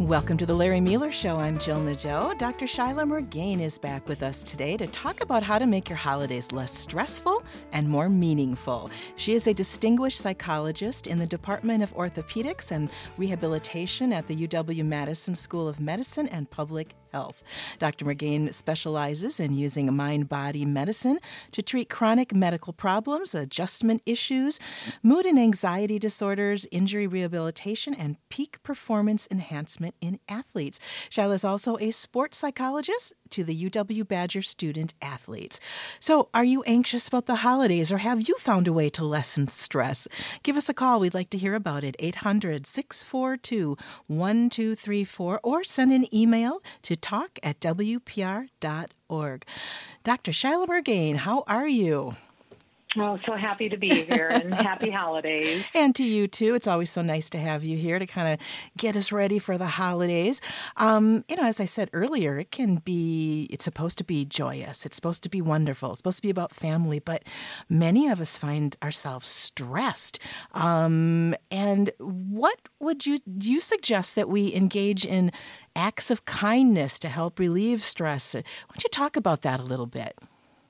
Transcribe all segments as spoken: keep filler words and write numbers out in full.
Welcome to the Larry Mueller Show. I'm Jill Nadeau. Doctor Shyla Murgain is back with us today to talk about how to make your holidays less stressful and more meaningful. She is a distinguished psychologist in the Department of Orthopedics and Rehabilitation at the U W-Madison School of Medicine and Public Health. Doctor Murgain specializes in using mind-body medicine to treat chronic medical problems, adjustment issues, mood and anxiety disorders, injury rehabilitation, and peak performance enhancement in athletes. Shyla is also a sports psychologist to the U W Badger student athletes. So, are you anxious about the holidays, or have you found a way to lessen stress? Give us a call. We'd like to hear about it. eight hundred, six four two, one two three four, or send an email to talk at w p r dot org. Doctor Shyla Murgain, how are you? Oh, so happy to be here, and happy holidays. And to you, too. It's always so nice to have you here to kind of get us ready for the holidays. Um, you know, as I said earlier, it can be, it's supposed to be joyous. It's supposed to be wonderful. It's supposed to be about family. But many of us find ourselves stressed. Um, and what would you, you suggest that we engage in acts of kindness to help relieve stress? Why don't you talk about that a little bit?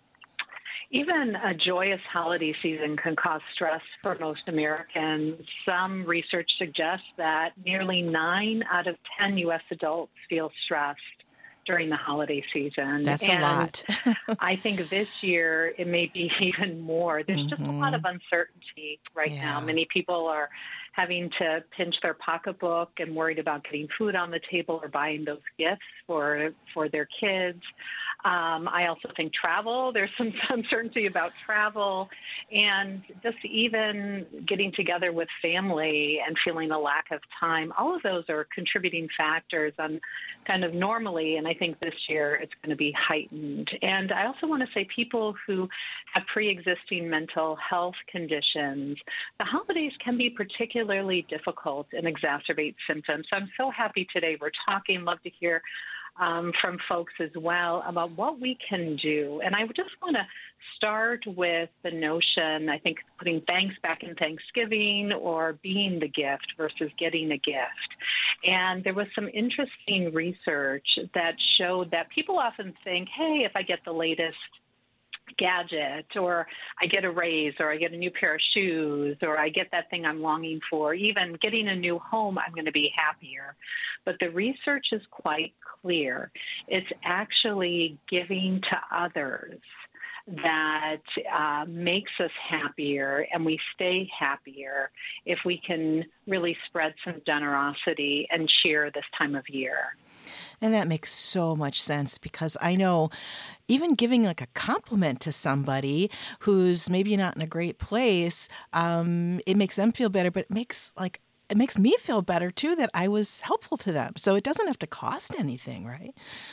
Even a joyous holiday season can cause stress for most Americans. Some research suggests that nearly nine out of ten U S adults feel stressed during the holiday season. That's and a lot. I think this year it may be even more. There's mm-hmm. just a lot of uncertainty right yeah. now. Many people are having to pinch their pocketbook and worried about getting food on the table or buying those gifts for for their kids. Um, I also think travel, there's some uncertainty about travel, and just even getting together with family and feeling a lack of time. All of those are contributing factors on kind of normally, and I think this year it's going to be heightened. And I also want to say people who have pre-existing mental health conditions, the holidays can be particularly difficult and exacerbate symptoms. So I'm so happy today we're talking, love to hear Um, from folks as well about what we can do. And I just want to start with the notion, I think, putting thanks back in Thanksgiving or being the gift versus getting a gift. And there was some interesting research that showed that people often think, hey, if I get the latest gadget, or I get a raise, or I get a new pair of shoes, or I get that thing I'm longing for, even getting a new home, I'm going to be happier. But the research is quite clear. It's actually giving to others that uh, makes us happier, and we stay happier if we can really spread some generosity and cheer this time of year. And that makes so much sense, because I know even giving like a compliment to somebody who's maybe not in a great place, um, it makes them feel better, but it makes like it makes me feel better too that I was helpful to them. So it doesn't have to cost anything, right?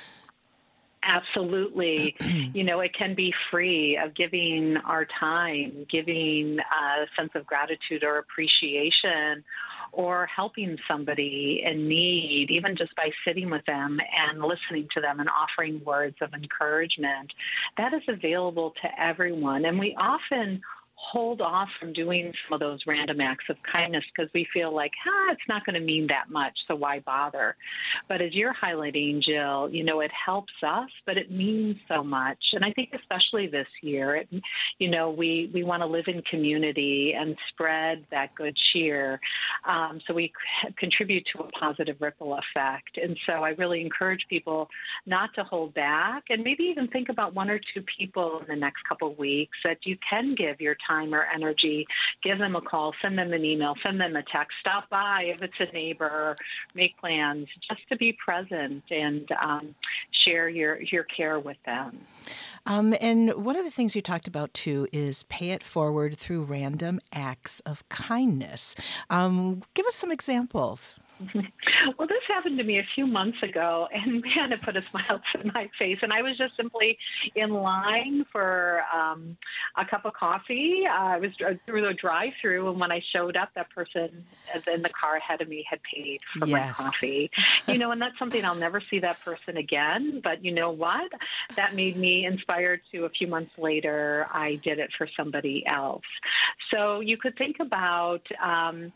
Absolutely. You know, it can be free of giving our time, giving a sense of gratitude or appreciation, or helping somebody in need, even just by sitting with them and listening to them and offering words of encouragement. That is available to everyone. And we often hold off from doing some of those random acts of kindness because we feel like, ah, it's not going to mean that much, so why bother? But as you're highlighting, Jill, you know, it helps us, but it means so much. And I think especially this year, it, you know, we, we want to live in community and spread that good cheer. Um, so we c- contribute to a positive ripple effect. And so I really encourage people not to hold back, and maybe even think about one or two people in the next couple of weeks that you can give your time or energy. Give them a call, send them an email, send them a text, stop by if it's a neighbor, make plans just to be present and um, share your, your care with them. Um, and one of the things you talked about, too, is pay it forward through random acts of kindness. Um, give us some examples. Well, this happened to me a few months ago, and man, it put a smile to my face. And I was just simply in line for um, a cup of coffee. Uh, I was through the drive-through, and when I showed up, that person in the car ahead of me had paid for yes. my coffee. You know, and that's something I'll never see that person again. But you know what? That made me inspired to, a few months later, I did it for somebody else. So you could think about um,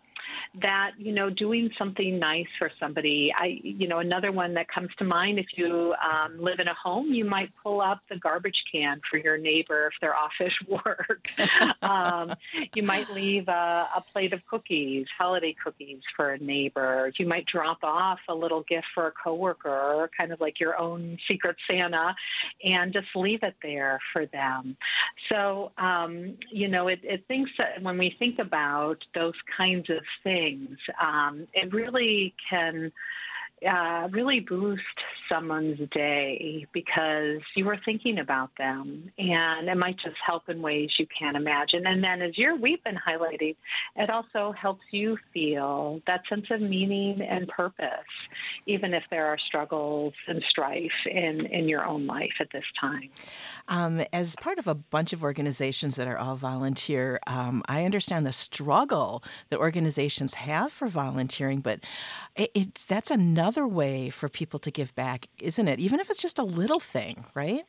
that, you know, doing something nice for somebody. I, you know, another one that comes to mind, if you um, live in a home, you might pull up the garbage can for your neighbor if they're off at work. um, you might leave a, a plate of cookies, holiday cookies for a neighbor. You might drop off a little gift for a coworker, kind of like your own secret Santa, and just leave it there for them. So, um, you know, it, it thinks that when we think about those kinds of things, um, it really can uh, really boost someone's day because you were thinking about them, and it might just help in ways you can't imagine. And then as you're, we've been highlighting, it also helps you feel that sense of meaning and purpose, even if there are struggles and strife in, in your own life at this time. Um, as part of a bunch of organizations that are all volunteer, um, I understand the struggle that organizations have for volunteering, but it, it's that's another way for people to give back, isn't it? Even if it's just a little thing, right?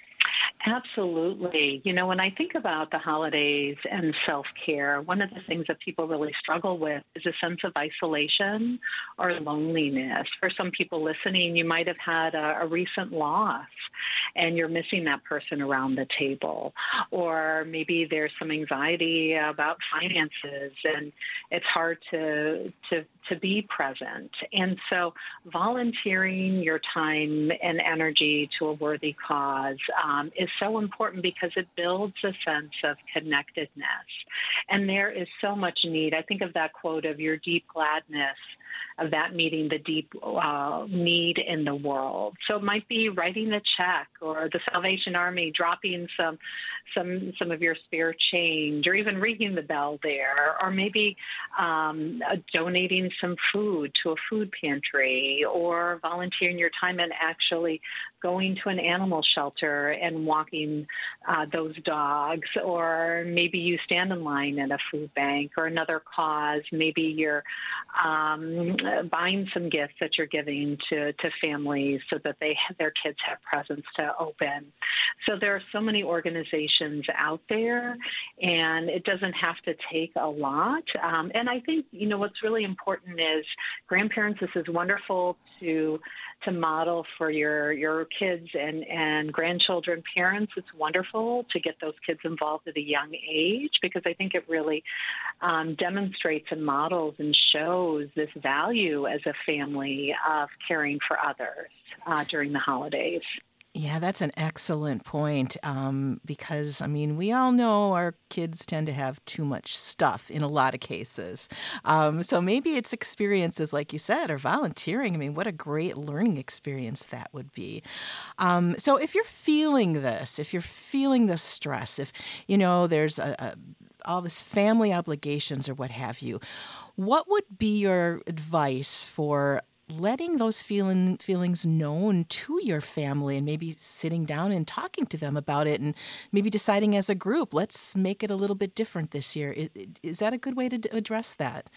Absolutely. You know, when I think about the holidays and self-care, one of the things that people really struggle with is a sense of isolation or loneliness. For some people listening, you might have had a, a recent loss and you're missing that person around the table. Or maybe there's some anxiety about finances and it's hard to to to be present. And so volunteering your time and energy to a worthy cause um, is so important because it builds a sense of connectedness. And there is so much need. I think of that quote of your deep gladness of that meeting the deep uh, need in the world. So it might be writing a check or the Salvation Army dropping some some some of your spare change or even ringing the bell there, or maybe um, uh, donating some food to a food pantry or volunteering your time and actually going to an animal shelter and walking uh, those dogs, or maybe you stand in line at a food bank or another cause. Maybe you're um, buying some gifts that you're giving to, to families so that they have, their kids have presents to open. So there are so many organizations out there, and it doesn't have to take a lot. Um, and I think, you know, what's really important is grandparents, this is wonderful to to model for your, your kids and, and grandchildren. Parents, it's wonderful to get those kids involved at a young age because I think it really um, demonstrates and models and shows this value as a family of caring for others uh, during the holidays. Yeah, that's an excellent point um, because, I mean, we all know our kids tend to have too much stuff in a lot of cases. Um, so maybe it's experiences, like you said, or volunteering. I mean, what a great learning experience that would be. Um, so if you're feeling this, if you're feeling this stress, if, you know, there's a, a all this family obligations or what have you, what would be your advice for letting those feeling, feelings known to your family and maybe sitting down and talking to them about it and maybe deciding as a group, let's make it a little bit different this year? Is, is that a good way to d- address that?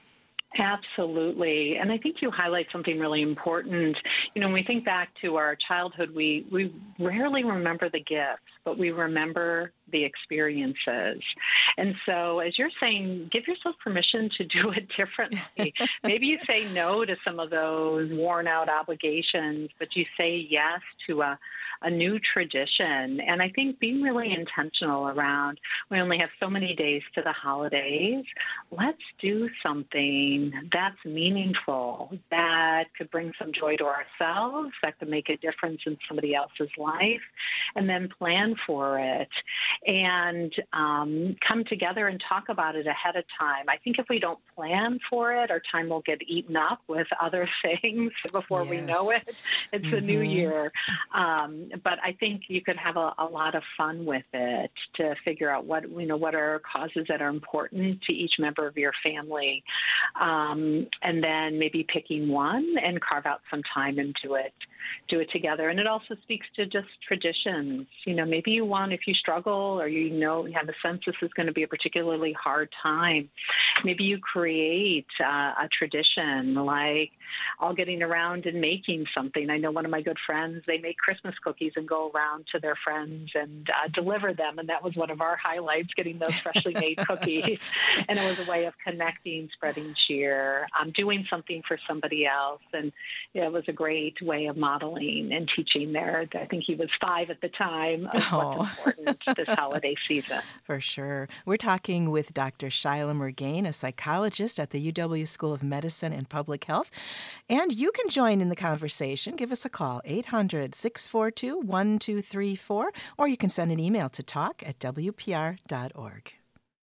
Absolutely. And I think you highlight something really important. You know, when we think back to our childhood, we, we rarely remember the gifts, but we remember the experiences. And so as you're saying, give yourself permission to do it differently. Maybe you say no to some of those worn out obligations, but you say yes to a a new tradition. And I think being really intentional around, we only have so many days to the holidays. Let's do something that's meaningful, that could bring some joy to ourselves, that could make a difference in somebody else's life, and then plan for it and um, come together and talk about it ahead of time. I think if we don't plan for it, our time will get eaten up with other things before yes. we know it. It's mm-hmm. the new year. Um, But I think you could have a, a lot of fun with it to figure out what, you know, what are causes that are important to each member of your family. Um, and then maybe picking one and carve out some time and do it do it together. And it also speaks to just traditions. You know, maybe you want, if you struggle or you know you have a sense this is going to be a particularly hard time, maybe you create uh, a tradition like all getting around and making something. I know one of my good friends, they make Christmas cookies and go around to their friends and uh, deliver them. And that was one of our highlights, getting those freshly made cookies. And it was a way of connecting, spreading cheer, um, doing something for somebody else. And yeah, it was a great way of modeling and teaching there. I think he was five at the time of oh. what's important this holiday season. For sure. We're talking with Doctor Shyla Murgain, a psychologist at the U W School of Medicine and Public Health. And you can join in the conversation. Give us a call, eight hundred, six four two, one two three four, or you can send an email to talk at w p r dot org.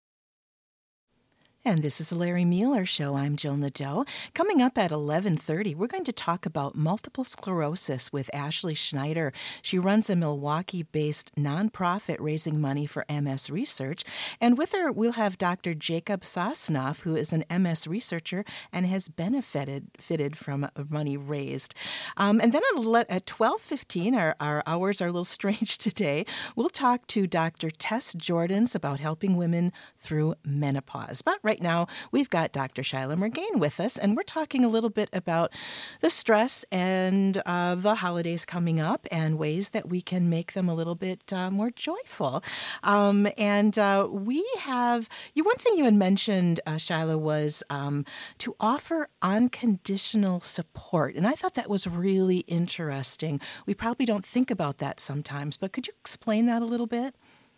And this is the Larry Mueller Show. I'm Jill Nadeau. Coming up at eleven thirty, we're going to talk about multiple sclerosis with Ashley Schneider. She runs a Milwaukee-based nonprofit raising money for M S research. And with her, we'll have Doctor Jacob Sosnoff, who is an M S researcher and has benefited fitted from money raised. Um, and then at twelve fifteen, our, our hours are a little strange today, we'll talk to Doctor Tess Jordans about helping women through menopause. But right now, we've got Doctor Shyla Murgain with us, and we're talking a little bit about the stress and uh, the holidays coming up and ways that we can make them a little bit uh, more joyful. Um, and uh, we have, you one thing you had mentioned, uh, Shyla, was um, to offer unconditional support. And I thought that was really interesting. We probably don't think about that sometimes, but could you explain that a little bit?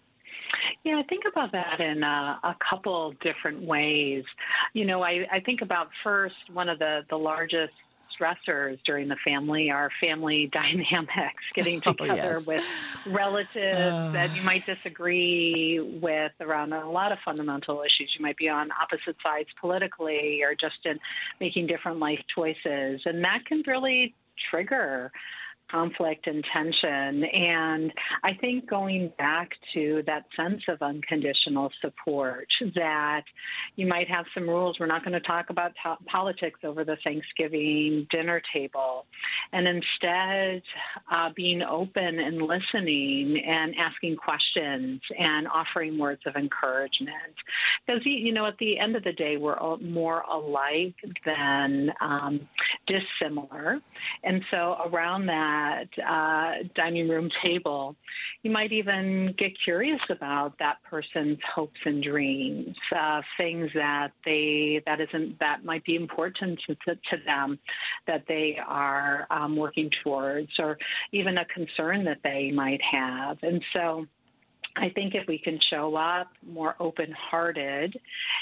Yeah, I think about that in a, a couple different ways. You know, I, I think about first, one of the, the largest stressors during the family are family dynamics, getting together oh, yes. with relatives uh. that you might disagree with around a lot of fundamental issues. You might be on opposite sides politically or just in making different life choices. And that can really trigger conflict and tension. And I think going back to that sense of unconditional support, that you might have some rules. We're not going to talk about to- politics over the Thanksgiving dinner table. And instead, uh, being open and listening and asking questions and offering words of encouragement. Because, you know, at the end of the day, we're all more alike than um, dissimilar. And so around that, That uh, dining room table, you might even get curious about that person's hopes and dreams, uh, things that they that isn't that might be important to, to them, that they are um, working towards, or even a concern that they might have. And so I think if we can show up more open-hearted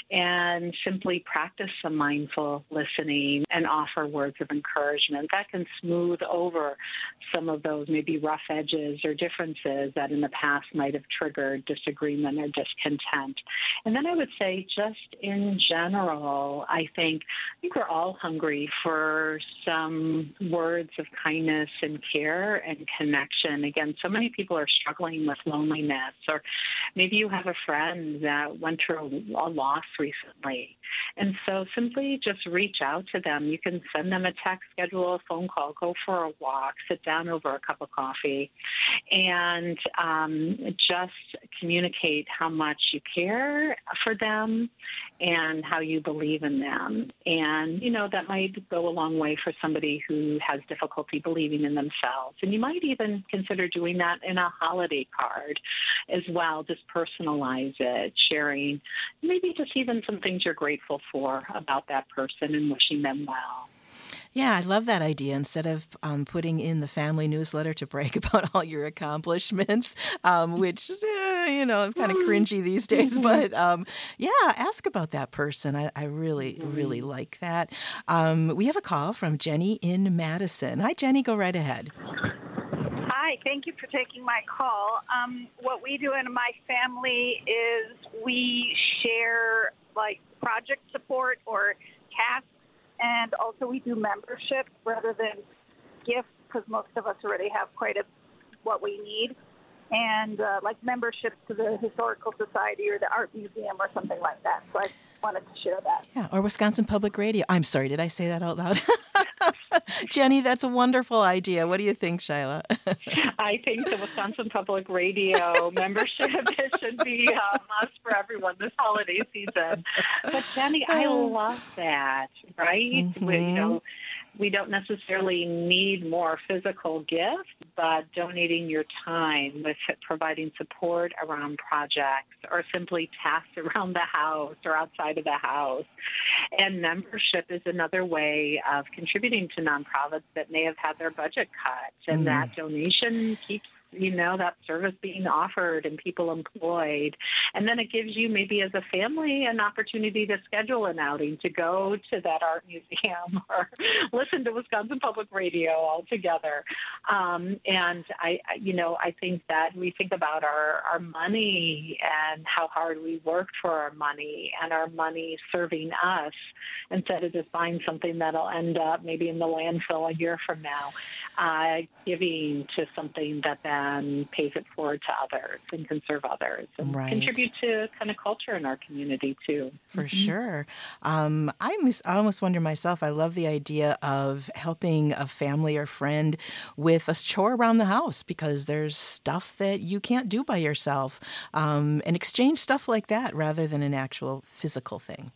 and simply practice some mindful listening and offer words of encouragement, that can smooth over some of those maybe rough edges or differences that in the past might have triggered disagreement or discontent. And then I would say just in general, I think, I think we're all hungry for some words of kindness and care and connection. Again, so many people are struggling with loneliness. Or maybe you have a friend that went through a loss recently. And so simply just reach out to them. You can send them a text, schedule a phone call, go for a walk, sit down over a cup of coffee, and um, just communicate how much you care for them and how you believe in them. And, you know, that might go a long way for somebody who has difficulty believing in themselves. And you might even consider doing that in a holiday card as well. Just personalize it, sharing maybe just even some things you're grateful for about that person and wishing them well. Yeah, I love that idea. Instead of um, putting in the family newsletter to brag about all your accomplishments, um, which, eh, you know, kind of cringy these days. But, um, yeah, ask about that person. I, I really, really like that. Um, we have a call from Jenny in Madison. Hi, Jenny. Go right ahead. Hi, thank you for taking my call. Um, what we do in my family is we share, like, project support or tasks. And also we do membership rather than gifts, because most of us already have quite a what we need. And uh, like membership to the Historical Society or the Art Museum or something like that. So I wanted to share that. Yeah, or Wisconsin Public Radio. I'm sorry, did I say that out loud? Jenny, that's a wonderful idea. What do you think, Shyla? I think the Wisconsin Public Radio membership should be a must for everyone this holiday season. But Jenny, I love that, right? Mm-hmm. We, you know, we don't necessarily need more physical gifts, but donating your time with providing support around projects or simply tasks around the house or outside of the house. And membership is another way of contributing to nonprofits that may have had their budget cut. And mm. that donation keeps you know, that service being offered and people employed. And then it gives you maybe as a family an opportunity to schedule an outing, to go to that art museum or listen to Wisconsin Public Radio all together. Um, and I, you know, I think that we think about our, our money and how hard we worked for our money and our money serving us instead of just buying something that'll end up maybe in the landfill a year from now, uh, giving to something that then and pays it forward to others and can serve others and right. contribute to kind of culture in our community too. For mm-hmm. sure. Um, I, almost, I almost wonder myself, I love the idea of helping a family or friend with a chore around the house because there's stuff that you can't do by yourself, um, and exchange stuff like that rather than an actual physical thing.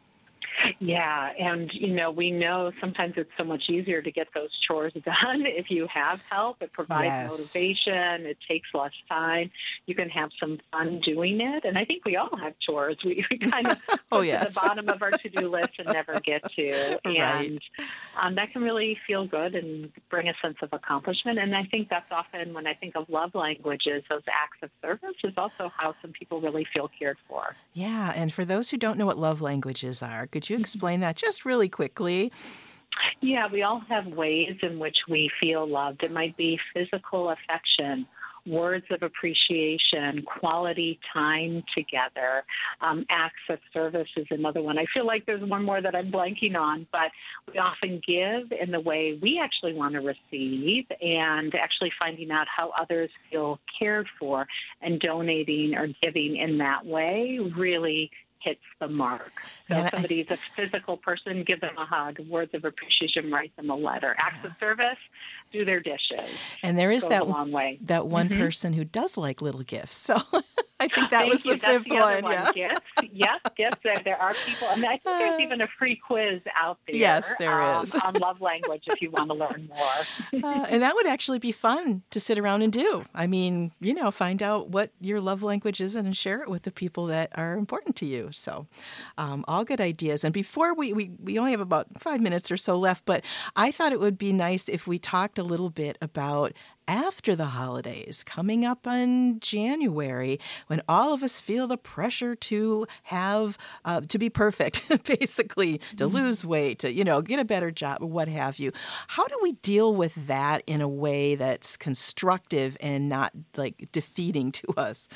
Yeah, and, you know, we know sometimes it's so much easier to get those chores done if you have help. It provides yes. motivation. It takes less time. You can have some fun doing it. And I think we all have chores. We, we kind of oh, go yes. to the bottom of our to-do list and never get to. Right. And um, that can really feel good and bring a sense of accomplishment. And I think that's often when I think of love languages, those acts of service is also how some people really feel cared for. Yeah, and for those who don't know what love languages are, could you explain that just really quickly? Yeah, we all have ways in which we feel loved. It might be physical affection, words of appreciation, quality time together, um, acts of service is another one. I feel like there's one more that I'm blanking on, but we often give in the way we actually want to receive, and actually finding out how others feel cared for and donating or giving in that way really hits the mark. So yeah, if somebody's a physical person, give them a hug. Words of appreciation, write them a letter. Acts yeah. of service, do their dishes. And there is Goes that a long way. that one mm-hmm. person who does like little gifts. So I think that Thank was you. the That's fifth the other one. one. Yeah. Gifts. Yes, gifts. There, there are people, and I think there's even a free quiz out there. Yes, there um, is. on love language if you want to learn more. uh, and that would actually be fun to sit around and do. I mean, you know, find out what your love language is and share it with the people that are important to you. So um, all good ideas. And before we, we, we only have about five minutes or so left, but I thought it would be nice if we talked a little bit about after the holidays, coming up in January, when all of us feel the pressure to have, uh, to be perfect, basically, to mm-hmm. lose weight, to, you know, get a better job, what have you. How do we deal with that in a way that's constructive and not, like, defeating to us?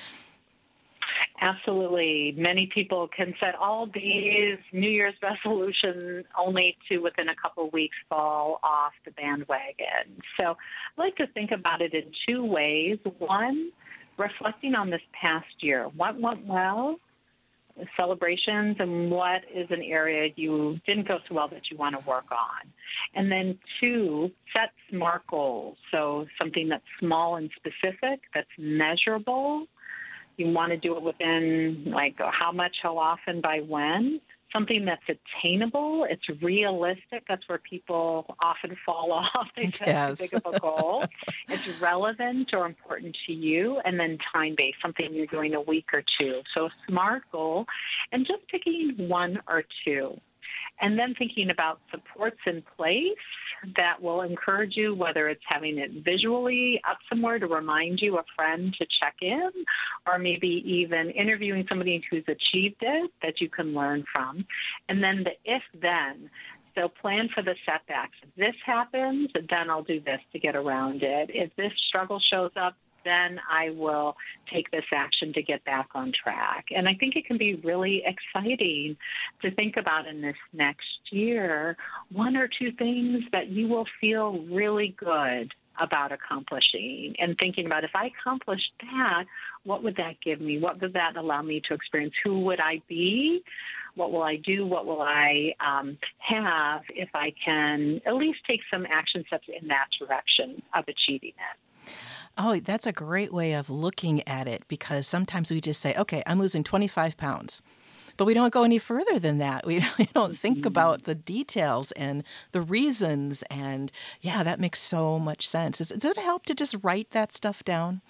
Absolutely. Many people can set all these New Year's resolutions only to within a couple of weeks fall off the bandwagon. So I like to think about it in two ways. One, reflecting on this past year. What went well? Celebrations, and what is an area you didn't go so well that you want to work on. And then two, set SMART goals. So something that's small and specific, that's measurable. You want to do it within, like, how much, how often, by when. Something that's attainable. It's realistic. That's where people often fall off. They set yes. too big of a goal. It's relevant or important to you. And then time-based, something you're doing a week or two. So a SMART goal, and just picking one or two. And then thinking about supports in place that will encourage you, whether it's having it visually up somewhere to remind you, a friend to check in, or maybe even interviewing somebody who's achieved it that you can learn from. And then the if-then. So plan for the setbacks. If this happens, then I'll do this to get around it. If this struggle shows up, then I will take this action to get back on track. And I think it can be really exciting to think about in this next year, one or two things that you will feel really good about accomplishing, and thinking about, if I accomplished that, what would that give me? What would that allow me to experience? Who would I be? What will I do? What will I um, have if I can at least take some action steps in that direction of achieving it? Oh, that's a great way of looking at it, because sometimes we just say, okay, I'm losing twenty-five pounds. But we don't go any further than that. We don't think mm-hmm. about the details and the reasons. And yeah, that makes so much sense. Does, does it help to just write that stuff down?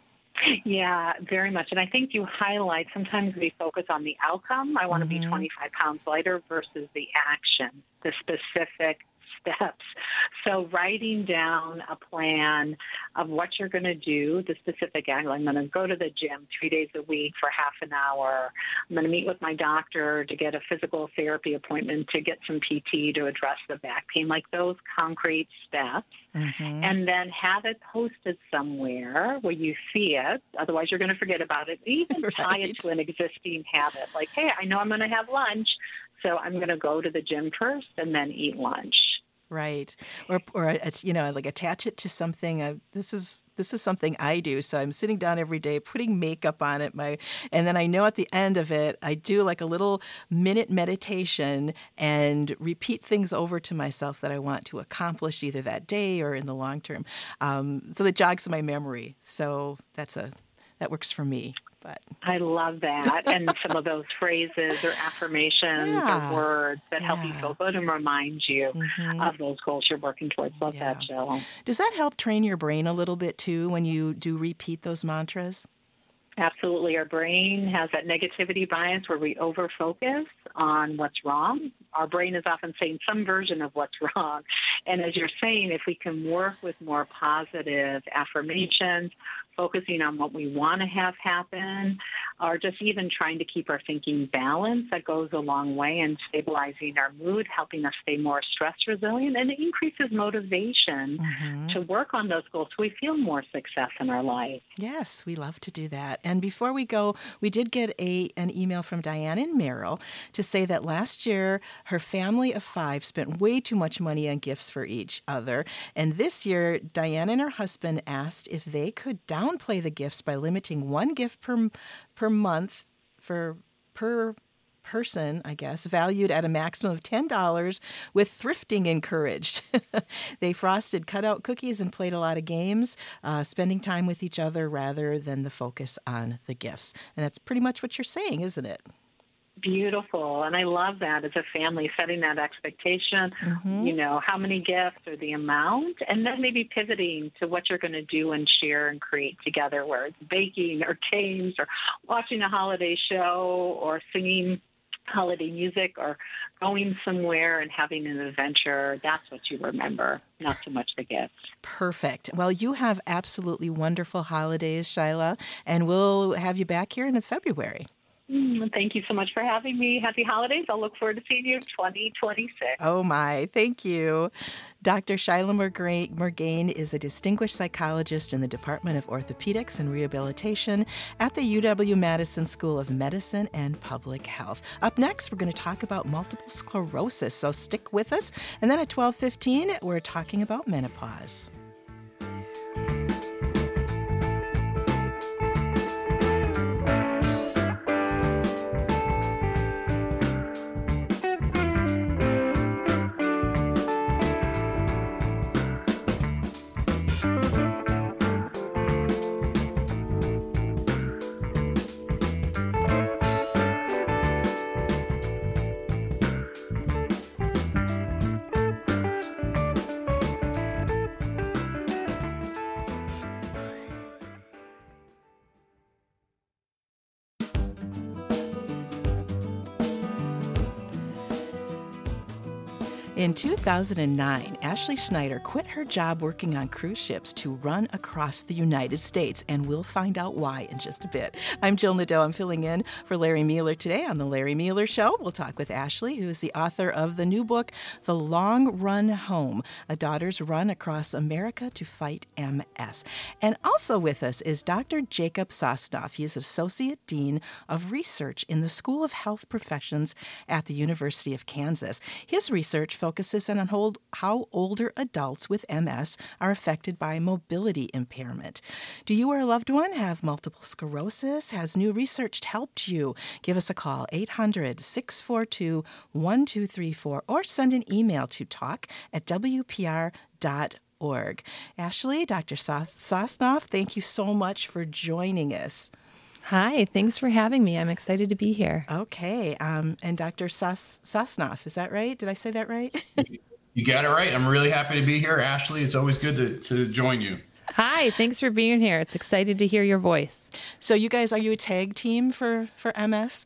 Yeah, very much. And I think you highlight, sometimes we focus on the outcome. I want mm-hmm. to be twenty-five pounds lighter versus the action, the specific steps. So writing down a plan of what you're going to do, the specific angle. I'm going to go to the gym three days a week for half an hour. I'm going to meet with my doctor to get a physical therapy appointment to get some P T to address the back pain, like those concrete steps. Mm-hmm. And then have it posted somewhere where you see it. Otherwise, you're going to forget about it. Even right. tie it to an existing habit. Like, hey, I know I'm going to have lunch, so I'm going to go to the gym first and then eat lunch. Right. Or, or it's, you know, like attach it to something. Uh, this is this is something I do. So I'm sitting down every day, putting makeup on it. My, and then I know at the end of it, I do like a little minute meditation and repeat things over to myself that I want to accomplish either that day or in the long term. Um, so that jogs my memory. So that's a that works for me. But I love that. And some of those phrases or affirmations yeah. or words that yeah. help you feel good and remind you mm-hmm. of those goals you're working towards. Love yeah. that, Jill. Does that help train your brain a little bit, too, when you do repeat those mantras? Absolutely. Our brain has that negativity bias where we over-focus on what's wrong. Our brain is often saying some version of what's wrong. And as you're saying, if we can work with more positive affirmations, focusing on what we want to have happen, or just even trying to keep our thinking balanced, that goes a long way in stabilizing our mood, helping us stay more stress resilient, and it increases motivation mm-hmm. to work on those goals so we feel more success in our life. Yes, we love to do that. And before we go, we did get a an email from Diane in Merrill to say that last year her family of five spent way too much money on gifts for each other. And this year, Diane and her husband asked if they could downplay the gifts by limiting one gift per per month for per person, I guess, valued at a maximum of ten dollars, with thrifting encouraged. They frosted cutout cookies and played a lot of games, uh, spending time with each other rather than the focus on the gifts. And that's pretty much what you're saying, isn't it? Beautiful. And I love that as a family, setting that expectation, mm-hmm. you know, how many gifts or the amount, and then maybe pivoting to what you're going to do and share and create together, where it's baking or games or watching a holiday show or singing holiday music or going somewhere and having an adventure. That's what you remember, not so much the gifts. Perfect. Well, you have absolutely wonderful holidays, Shyla, and we'll have you back here in February. Mm, thank you so much for having me. Happy holidays. I'll look forward to seeing you in twenty twenty-six. Oh, my. Thank you. Doctor Shyla Murgane is a distinguished psychologist in the Department of Orthopedics and Rehabilitation at the U W-Madison School of Medicine and Public Health. Up next, we're going to talk about multiple sclerosis, so stick with us. And then at twelve fifteen, we're talking about menopause. In two thousand nine, Ashley Schneider quit her job working on cruise ships to run across the United States, and we'll find out why in just a bit. I'm Jill Nadeau. I'm filling in for Larry Mueller today on The Larry Mueller Show. We'll talk with Ashley, who is the author of the new book, The Long Run Home, A Daughter's Run Across America to Fight M S. And also with us is Doctor Jacob Sosnoff. He is Associate Dean of Research in the School of Health Professions at the University of Kansas. His research focuses on hold, how older adults with M S are affected by mobility impairment. Do you or a loved one have multiple sclerosis? Has new research helped you? Give us a call, eight hundred, six four two, one two three four, or send an email to talk at w p r dot org. Ashley, Doctor Sosnoff, thank you so much for joining us. Hi, thanks for having me. I'm excited to be here. Okay, um, and Doctor Sos- Sosnoff, is that right? Did I say that right? You got it right. I'm really happy to be here. Ashley, it's always good to, to join you. Hi, thanks for being here. It's excited to hear your voice. So you guys, are you a tag team for, for M S?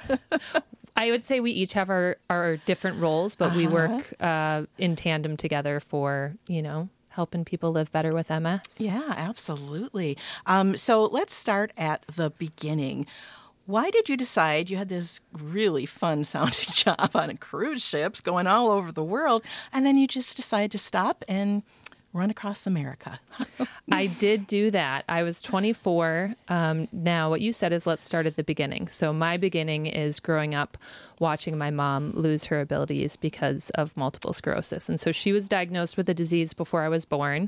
I would say we each have our, our different roles, but uh-huh. we work uh, in tandem together for, you know, helping people live better with M S. Yeah, absolutely. Um, so let's start at the beginning. Why did you decide you had this really fun sounding job on cruise ships going all over the world, and then you just decided to stop and run across America? I did do that. I was twenty-four. Um, now, what you said is let's start at the beginning. So my beginning is growing up watching my mom lose her abilities because of multiple sclerosis. And so she was diagnosed with the disease before I was born.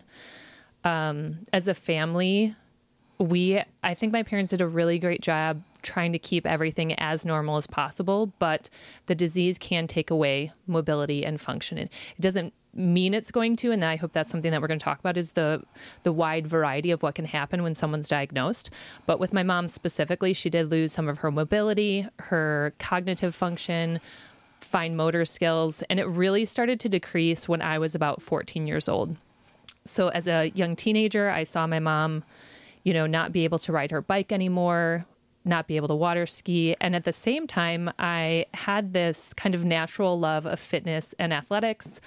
Um, as a family, we, I think my parents did a really great job trying to keep everything as normal as possible, but the disease can take away mobility and function. It doesn't mean it's going to, and I hope that's something that we're going to talk about, is the the wide variety of what can happen when someone's diagnosed. But with my mom specifically, she did lose some of her mobility, her cognitive function, fine motor skills, and it really started to decrease when I was about fourteen years old. So as a young teenager, I saw my mom, you know, not be able to ride her bike anymore, not be able to water ski. And at the same time, I had this kind of natural love of fitness and athletics.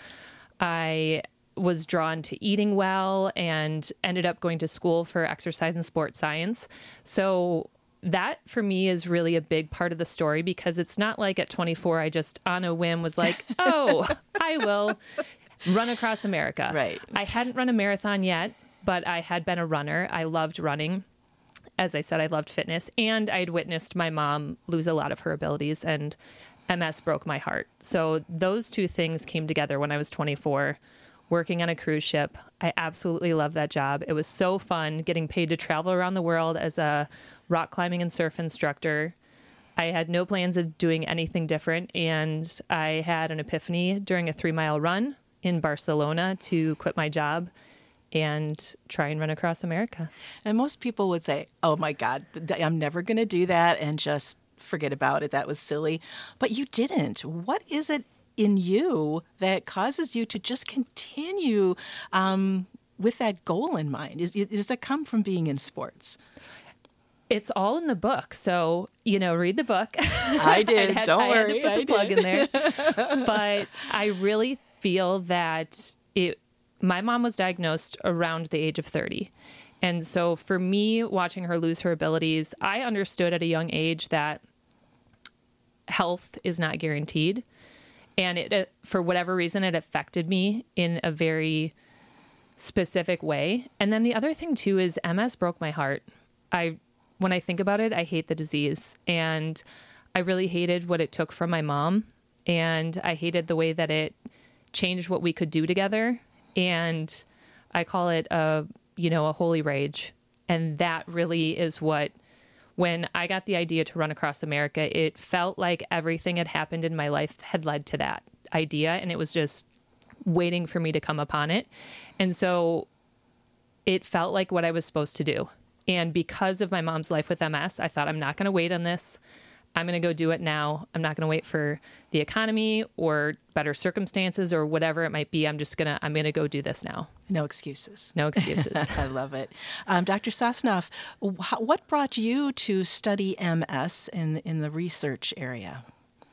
I was drawn to eating well and ended up going to school for exercise and sports science. So that for me is really a big part of the story, because it's not like at twenty-four, I just on a whim was like, oh, I will run across America. Right. I hadn't run a marathon yet, but I had been a runner. I loved running. As I said, I loved fitness, and I'd witnessed my mom lose a lot of her abilities, and M S broke my heart. So those two things came together when I was twenty-four, working on a cruise ship. I absolutely loved that job. It was so fun getting paid to travel around the world as a rock climbing and surf instructor. I had no plans of doing anything different, and I had an epiphany during a three-mile run in Barcelona to quit my job and try and run across America. And most people would say, oh my God, I'm never going to do that, and just forget about it. That was silly. But you didn't. What is it in you that causes you to just continue um, with that goal in mind? Is, does that come from being in sports? It's all in the book. So, you know, read the book. I did. I had, Don't I worry. had to put I the plug did. in there. But I really feel that it, my mom was diagnosed around the age of thirty. And so for me, watching her lose her abilities, I understood at a young age that health is not guaranteed. And it, it, for whatever reason, it affected me in a very specific way. And then the other thing too is M S broke my heart. I, when I think about it, I hate the disease, and I really hated what it took from my mom. And I hated the way that it changed what we could do together. And I call it a, you know, a holy rage. And that really is what, when I got the idea to run across America, it felt like everything had happened in my life had led to that idea. And it was just waiting for me to come upon it. And so it felt like what I was supposed to do. And because of my mom's life with M S, I thought, I'm not going to wait on this. I'm going to go do it now. I'm not going to wait for the economy or better circumstances or whatever it might be. I'm just going to, I'm going to go do this now. No excuses. No excuses. I love it. Um, Doctor Sosnoff, wh- what brought you to study M S in, in the research area?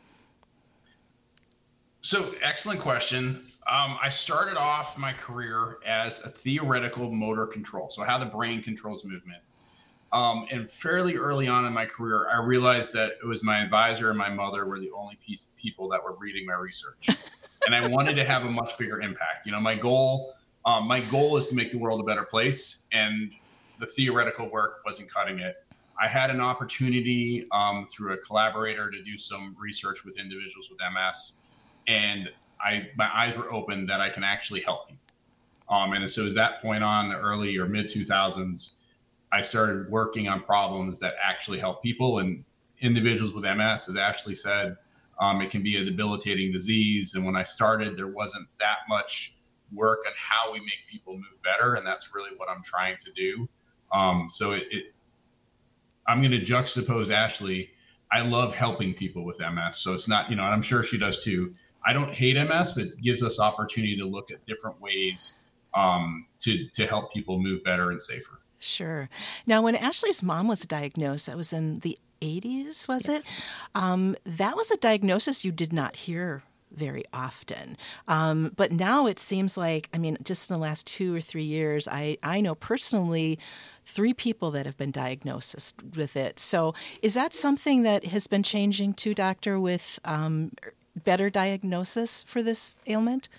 So, excellent question. Um, I started off my career as a theoretical motor control, so how the brain controls movement. Um, and fairly early on in my career, I realized that it was my advisor and my mother were the only piece, people that were reading my research. And I wanted to have a much bigger impact. You know, my goal, um, my goal is to make the world a better place, and the theoretical work wasn't cutting it. I had an opportunity um, through a collaborator to do some research with individuals with M S. And I my eyes were open that I can actually help people. Um, and so, at that point on, the early or mid two thousands, I started working on problems that actually help people. And individuals with M S, as Ashley said, um, it can be a debilitating disease. And when I started, there wasn't that much work on how we make people move better, and that's really what I'm trying to do. Um, so, it, it I'm going to juxtapose Ashley. I love helping people with M S. So it's not, you know, and I'm sure she does too. I don't hate M S, but it gives us opportunity to look at different ways um, to, to help people move better and safer. Sure. Now, when Ashley's mom was diagnosed, that was in the eighties, was Yes. it? Um, that was a diagnosis you did not hear very often. Um, but now it seems like, I mean, just in the last two or three years, I, I know personally three people that have been diagnosed with it. So is that something that has been changing too, doctor, with um, better diagnosis for this ailment?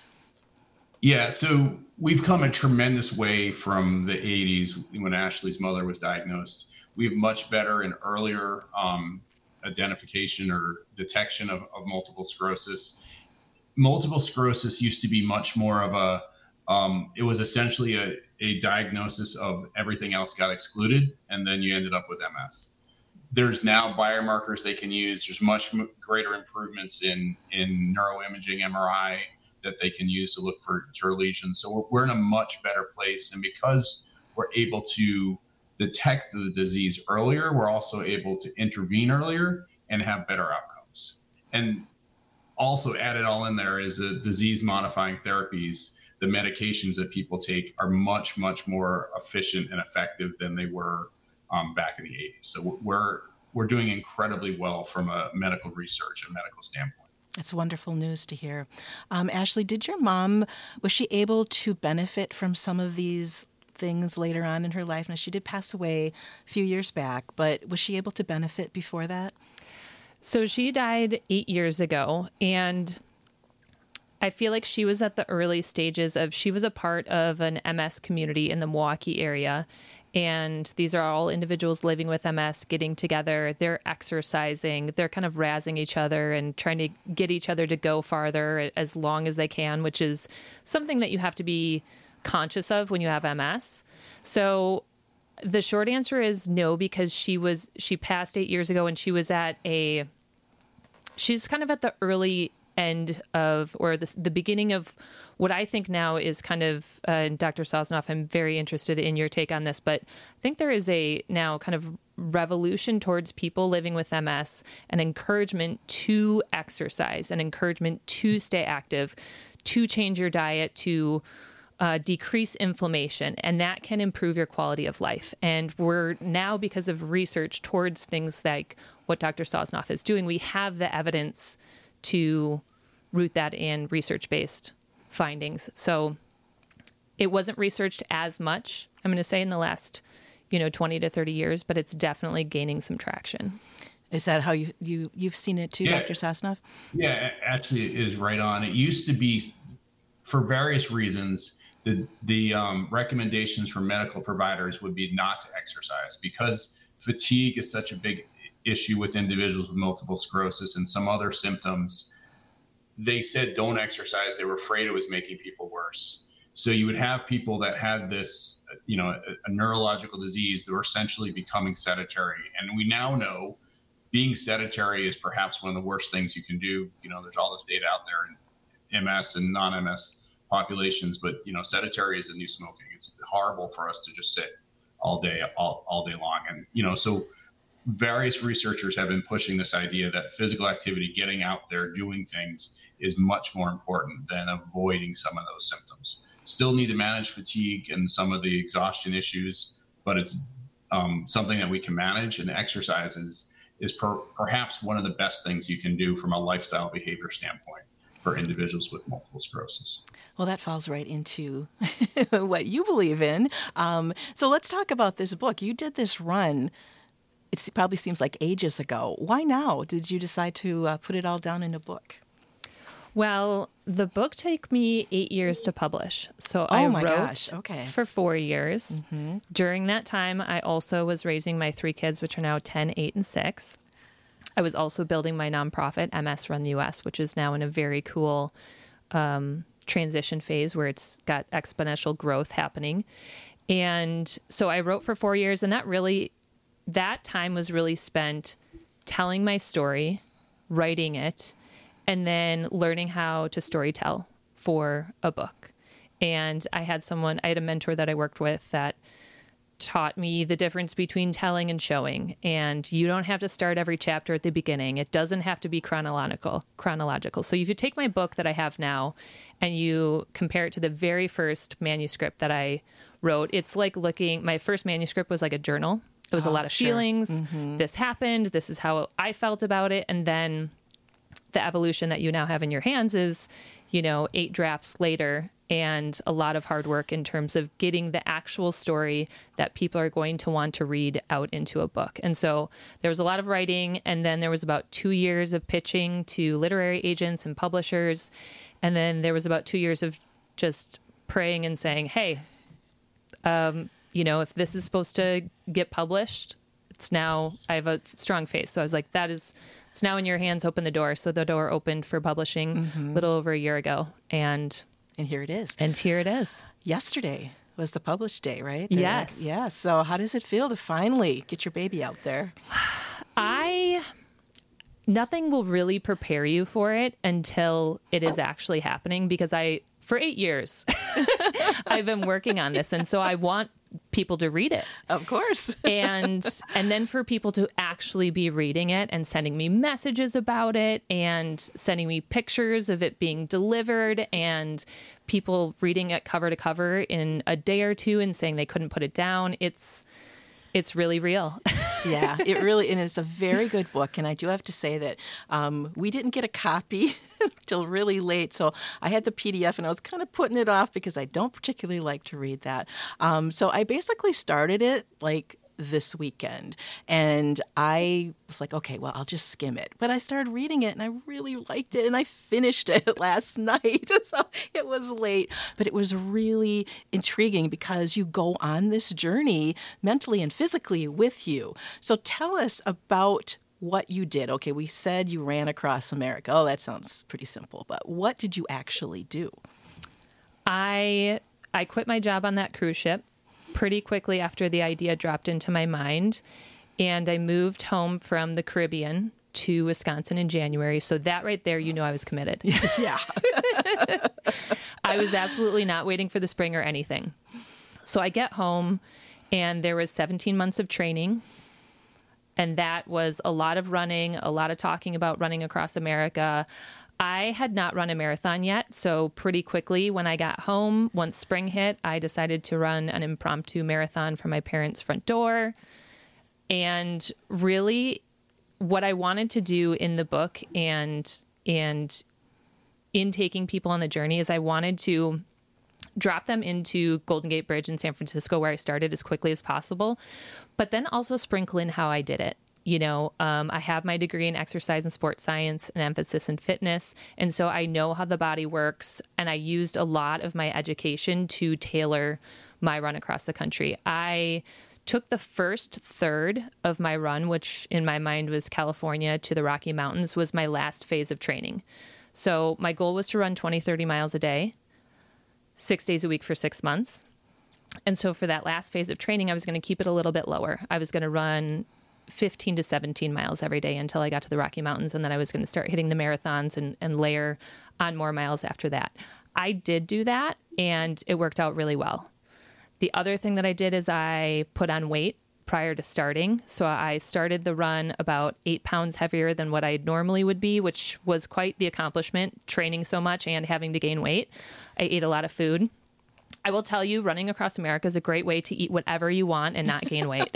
Yeah, so we've come a tremendous way from the eighties when Ashley's mother was diagnosed. We have much better and earlier um, identification or detection of, of multiple sclerosis. Multiple sclerosis used to be much more of a, um, it was essentially a, a diagnosis of everything else got excluded, and then you ended up with M S. There's now biomarkers they can use. There's much greater improvements in, in neuroimaging, M R I, that they can use to look for, for lesions. So we're, we're in a much better place. And because we're able to detect the disease earlier, we're also able to intervene earlier and have better outcomes. And also added all in there is the disease modifying therapies. The medications that people take are much, much more efficient and effective than they were um, back in the eighties. So we're, we're doing incredibly well from a medical research and medical standpoint. That's wonderful news to hear. Um, Ashley, did your mom, was she able to benefit from some of these things later on in her life? Now, she did pass away a few years back, but was she able to benefit before that? So she died eight years ago, and I feel like she was at the early stages of, she was a part of an M S community in the Milwaukee area. And these are all individuals living with M S, getting together, they're exercising, they're kind of razzing each other and trying to get each other to go farther as long as they can, which is something that you have to be conscious of when you have M S. So the short answer is no, because she was, she passed eight years ago and she was at a, she's kind of at the early end of, or the, the beginning of what I think now is kind of, uh, and Doctor Sosnoff, I'm very interested in your take on this, but I think there is a now kind of revolution towards people living with M S, an encouragement to exercise, an encouragement to stay active, to change your diet, to uh, decrease inflammation, and that can improve your quality of life. And we're now, because of research towards things like what Doctor Sosnoff is doing, we have the evidence to root that in research-based findings. So it wasn't researched as much, I'm going to say, in the last, you know, twenty to thirty years, but it's definitely gaining some traction. Is that how you, you, you've seen it too, Yeah. Doctor Sosnoff? Yeah, actually it is right on. It used to be, for various reasons, the, the um, recommendations from medical providers would be not to exercise, because fatigue is such a big issue with individuals with multiple sclerosis and some other symptoms. They said don't exercise. They were afraid it was making people worse. So you would have people that had this, you know, a, a neurological disease that were essentially becoming sedentary. And we now know being sedentary is perhaps one of the worst things you can do. You know, there's all this data out there in M S and non-M S populations, but, you know, sedentary is the new smoking. It's horrible for us to just sit all day, all, all day long. And, you know, so various researchers have been pushing this idea that physical activity, getting out there, doing things, is much more important than avoiding some of those symptoms. Still need to manage fatigue and some of the exhaustion issues, but it's um, something that we can manage, and exercise is, is per, perhaps one of the best things you can do from a lifestyle behavior standpoint for individuals with multiple sclerosis. Well, that falls right into what you believe in. Um, so let's talk about this book. You did this run. It probably seems like ages ago. Why now did you decide to uh, put it all down in a book? Well, the book took me eight years to publish. So oh I my wrote gosh. Okay. for four years. Mm-hmm. During that time, I also was raising my three kids, which are now ten, eight, and six. I was also building my nonprofit, M S Run the U S, which is now in a very cool um, transition phase where it's got exponential growth happening. And so I wrote for four years, and that really, that time was really spent telling my story, writing it, and then learning how to storytell for a book. And I had someone, I had a mentor that I worked with that taught me the difference between telling and showing. And you don't have to start every chapter at the beginning. It doesn't have to be chronological. Chronological. So if you take my book that I have now and you compare it to the very first manuscript that I wrote, it's like looking, my first manuscript was like a journal. It was oh, a lot of sure. feelings. Mm-hmm. This happened. This is how I felt about it. And then the evolution that you now have in your hands is, you know, eight drafts later, and a lot of hard work in terms of getting the actual story that people are going to want to read out into a book. And so there was a lot of writing, and then there was about two years of pitching to literary agents and publishers. And then there was about two years of just praying and saying, hey, um, you know, if this is supposed to get published, it's now, I have a strong faith. So I was like, that is, it's now in your hands, open the door. So the door opened for publishing mm-hmm. a little over a year ago. And And here it is. And here it is. Yesterday was the published day, right? The, yes. Yeah. So how does it feel to finally get your baby out there? I, nothing will really prepare you for it until it is actually happening, because I, for eight years, I've been working on this. And so I want people to read it. Of course. and and then for people to actually be reading it and sending me messages about it and sending me pictures of it being delivered and people reading it cover to cover in a day or two and saying they couldn't put it down. It's it's really real. Yeah, it really, and it's a very good book. And I do have to say that um, we didn't get a copy till really late. So I had the P D F and I was kind of putting it off because I don't particularly like to read that. Um, so I basically started it like this weekend, and I was like, okay, well, I'll just skim it. But I started reading it and I really liked it, and I finished it last night. So it was late, but it was really intriguing because you go on this journey mentally and physically with you. So tell us about what you did. Okay, we said you ran across America. Oh, that sounds pretty simple, but what did you actually do? I I quit my job on that cruise ship pretty quickly after the idea dropped into my mind, and I moved home from the Caribbean to Wisconsin in January. So that right there, you know, I was committed. Yeah. I was absolutely not waiting for the spring or anything. So I get home, and there was seventeen months of training. And that was a lot of running, a lot of talking about running across America. I had not run a marathon yet, so pretty quickly when I got home, once spring hit, I decided to run an impromptu marathon from my parents' front door. And really, what I wanted to do in the book and and in taking people on the journey is I wanted to drop them into Golden Gate Bridge in San Francisco, where I started, as quickly as possible, but then also sprinkle in how I did it. You know, um, I have my degree in exercise and sports science and emphasis in fitness. And so I know how the body works. And I used a lot of my education to tailor my run across the country. I took the first third of my run, which in my mind was California to the Rocky Mountains, was my last phase of training. So my goal was to run twenty, thirty miles a day, six days a week for six months. And so for that last phase of training, I was going to keep it a little bit lower. I was going to run fifteen to seventeen miles every day until I got to the Rocky Mountains. And then I was going to start hitting the marathons and, and layer on more miles after that. I did do that, and it worked out really well. The other thing that I did is I put on weight prior to starting. So I started the run about eight pounds heavier than what I normally would be, which was quite the accomplishment, training so much and having to gain weight. I ate a lot of food. I will tell you, running across America is a great way to eat whatever you want and not gain weight.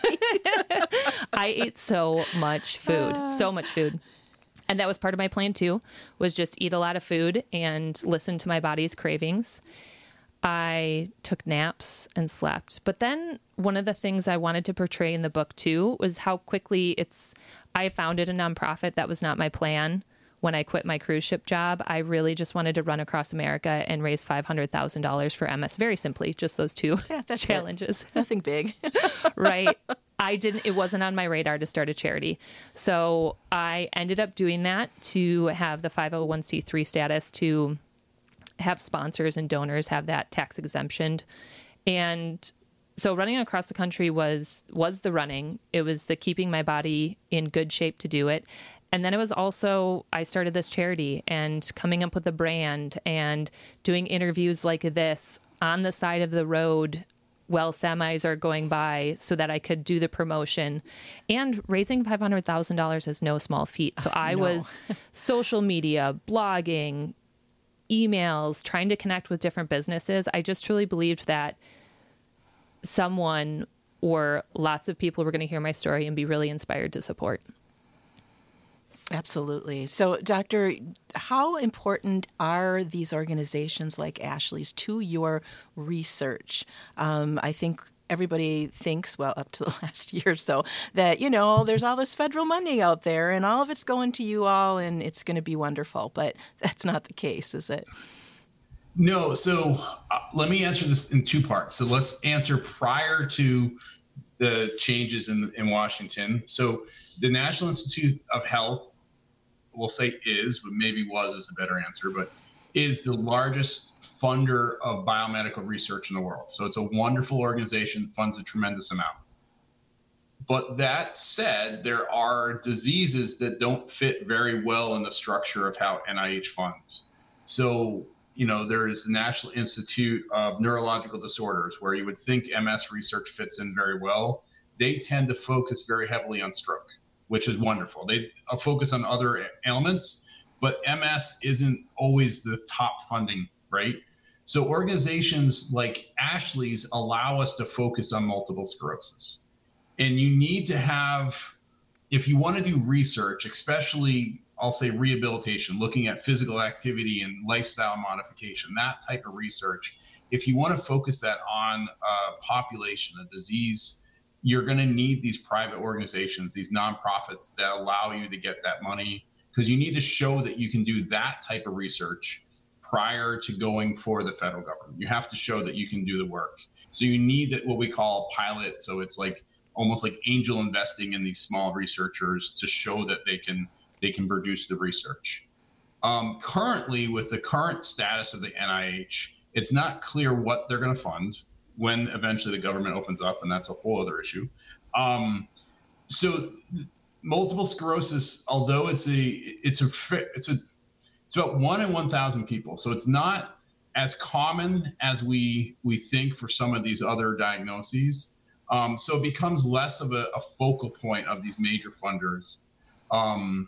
I ate so much food, so much food. And that was part of my plan too, was just eat a lot of food and listen to my body's cravings. I took naps and slept. But then one of the things I wanted to portray in the book too was how quickly it's, I founded a nonprofit. That was not my plan. When I quit my cruise ship job, I really just wanted to run across America and raise five hundred thousand dollars for M S. Very simply, just those two yeah, that's challenges. It. Nothing big. Right. I didn't, it wasn't on my radar to start a charity. So I ended up doing that to have the five oh one c three status, to have sponsors and donors have that tax exemption. And so running across the country was, was the running. It was the keeping my body in good shape to do it. And then it was also, I started this charity and coming up with a brand and doing interviews like this on the side of the road while semis are going by so that I could do the promotion. And raising five hundred thousand dollars is no small feat. So I no. was social media, blogging, emails, trying to connect with different businesses. I just truly believed that someone or lots of people were going to hear my story and be really inspired to support. Absolutely. So, Doctor, how important are these organizations like Ashley's to your research? Um, I think everybody thinks, well, up to the last year or so, that, you know, there's all this federal money out there and all of it's going to you all and it's going to be wonderful. But that's not the case, is it? No. So uh, let me answer this in two parts. So let's answer prior to the changes in, in Washington. So the National Institute of Health, we'll say is, but maybe was is a better answer, but is the largest funder of biomedical research in the world. So it's a wonderful organization, funds a tremendous amount. But that said, there are diseases that don't fit very well in the structure of how N I H funds. So, you know, there is the National Institute of Neurological Disorders, where you would think M S research fits in very well. They tend to focus very heavily on stroke, which is wonderful. They focus on other ailments, but M S isn't always the top funding, right? So organizations like Ashley's allow us to focus on multiple sclerosis. And you need to have, if you want to do research, especially, I'll say rehabilitation, looking at physical activity and lifestyle modification, that type of research, if you want to focus that on a population, a disease, you're going to need these private organizations, these nonprofits that allow you to get that money, because you need to show that you can do that type of research prior to going for the federal government. You have to show that you can do the work. So you need what we call a pilot. So it's like almost like angel investing in these small researchers to show that they can they can produce the research. Um, currently, with the current status of the N I H, it's not clear what they're going to fund when eventually the government opens up, and that's a whole other issue. Um, so multiple sclerosis, although it's a, it's a, it's a, it's about one in one thousand people. So it's not as common as we, we think for some of these other diagnoses. Um, so it becomes less of a, a focal point of these major funders. Um,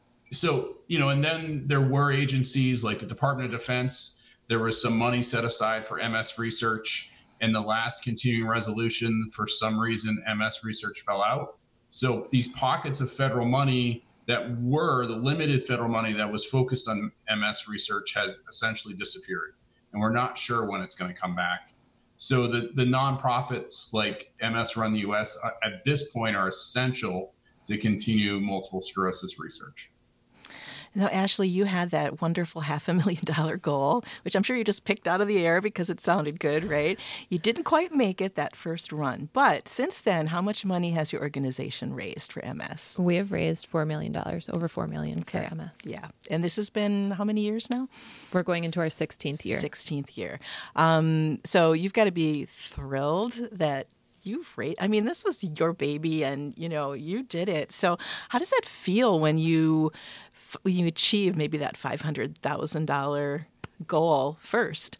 so, you know, and then there were agencies like the Department of Defense. There was some money set aside for M S research. In the last continuing resolution, for some reason, M S research fell out. So these pockets of federal money that were the limited federal money that was focused on M S research has essentially disappeared. And we're not sure when it's going to come back. So the, the nonprofits like M S Run the U S at this point are essential to continue multiple sclerosis research. Now, Ashley, you had that wonderful half a million dollar goal, which I'm sure you just picked out of the air because it sounded good, right? You didn't quite make it that first run. But since then, how much money has your organization raised for M S? We have raised four million dollars, over four million dollars okay. for M S. Yeah. And this has been how many years now? We're going into our sixteenth year. sixteenth year. Um, so you've got to be thrilled that you've raised, I mean, this was your baby and, you know, you did it. So how does that feel when you when you achieve maybe that five hundred thousand dollars goal first?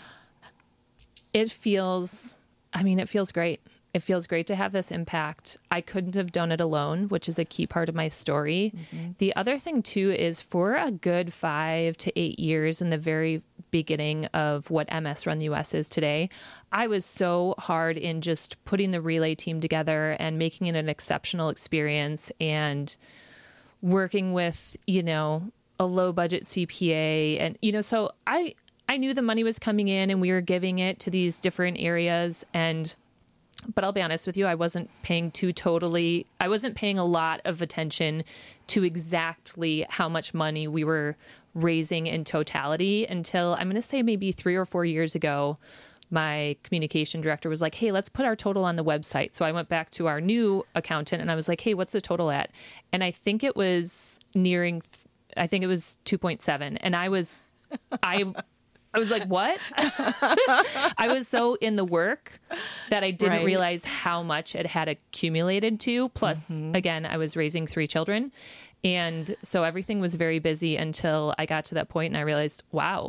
It feels, I mean, it feels great. It feels great to have this impact. I couldn't have done it alone, which is a key part of my story. Mm-hmm. The other thing, too, is for a good five to eight years in the very beginning of what M S Run the U S is today, I was so hard in just putting the relay team together and making it an exceptional experience and working with, you know, a low budget C P A. And, you know, so I, I knew the money was coming in and we were giving it to these different areas. And, but I'll be honest with you, I wasn't paying too totally, I wasn't paying a lot of attention to exactly how much money we were raising in totality until I'm going to say maybe three or four years ago my communication director was like, hey, let's put our total on the website. So I went back to our new accountant and I was like, hey, what's the total at? And I think it was nearing, th- I think it was two point seven. And I was, I, I was like, what? I was so in the work that I didn't Right. realize how much it had accumulated to. Plus, mm-hmm. again, I was raising three children. And so everything was very busy until I got to that point and I realized, wow.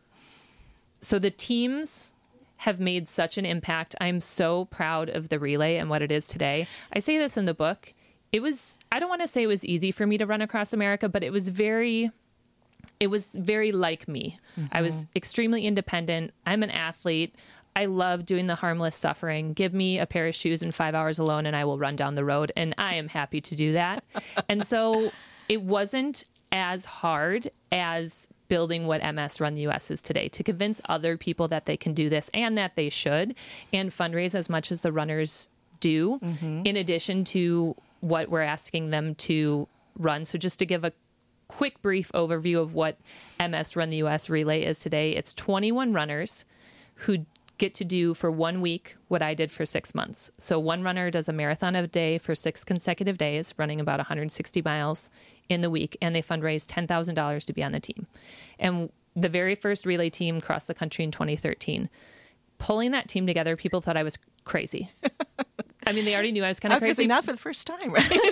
So the teams have made such an impact. I'm so proud of the relay and what it is today. I say this in the book. It was, I don't want to say it was easy for me to run across America, but it was very, it was very like me. Mm-hmm. I was extremely independent. I'm an athlete. I love doing the harmless suffering. Give me a pair of shoes and five hours alone and I will run down the road. And I am happy to do that. And so it wasn't as hard as building what M S Run the U S is today, to convince other people that they can do this and that they should, and fundraise as much as the runners do, mm-hmm. in addition to what we're asking them to run. So just to give a quick brief overview of what M S Run the U S Relay is today, it's twenty-one runners who get to do for one week what I did for six months. So one runner does a marathon a day for six consecutive days, running about one hundred sixty miles in the week, and they fundraise ten thousand dollars to be on the team. And the very first relay team crossed the country in twenty thirteen. Pulling that team together, people thought I was crazy. I mean, they already knew I was kind of crazy. I was crazy. going to say, not for the first time,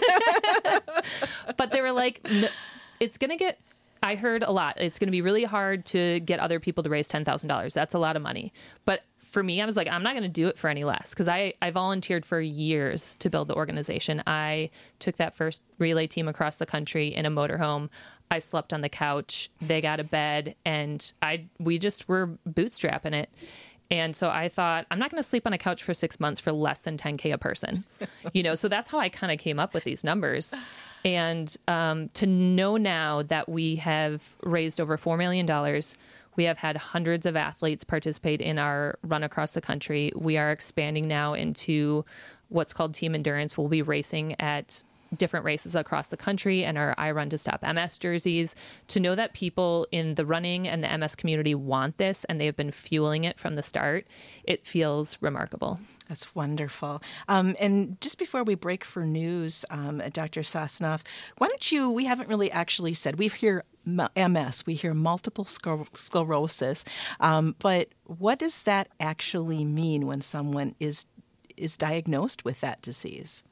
right? But they were like, no, it's going to get... I heard a lot. It's going to be really hard to get other people to raise ten thousand dollars. That's a lot of money. But for me, I was like, I'm not going to do it for any less, because I, I volunteered for years to build the organization. I took that first relay team across the country in a motorhome. I slept on the couch. They got a bed, and I we just were bootstrapping it. And so I thought, I'm not going to sleep on a couch for six months for less than ten K a person. You know, so that's how I kind of came up with these numbers. And um, to know now that we have raised over four million dollars, we have had hundreds of athletes participate in our run across the country. We are expanding now into what's called Team Endurance. We'll be racing at different races across the country and our I Run to Stop M S jerseys. To know that people in the running and the M S community want this and they've been fueling it from the start, it feels remarkable. That's wonderful. Um, and just before we break for news, um, Doctor Sosnoff, why don't you, we haven't really actually said, we hear M S, we hear multiple scler- sclerosis, um, but what does that actually mean when someone is is diagnosed with that disease?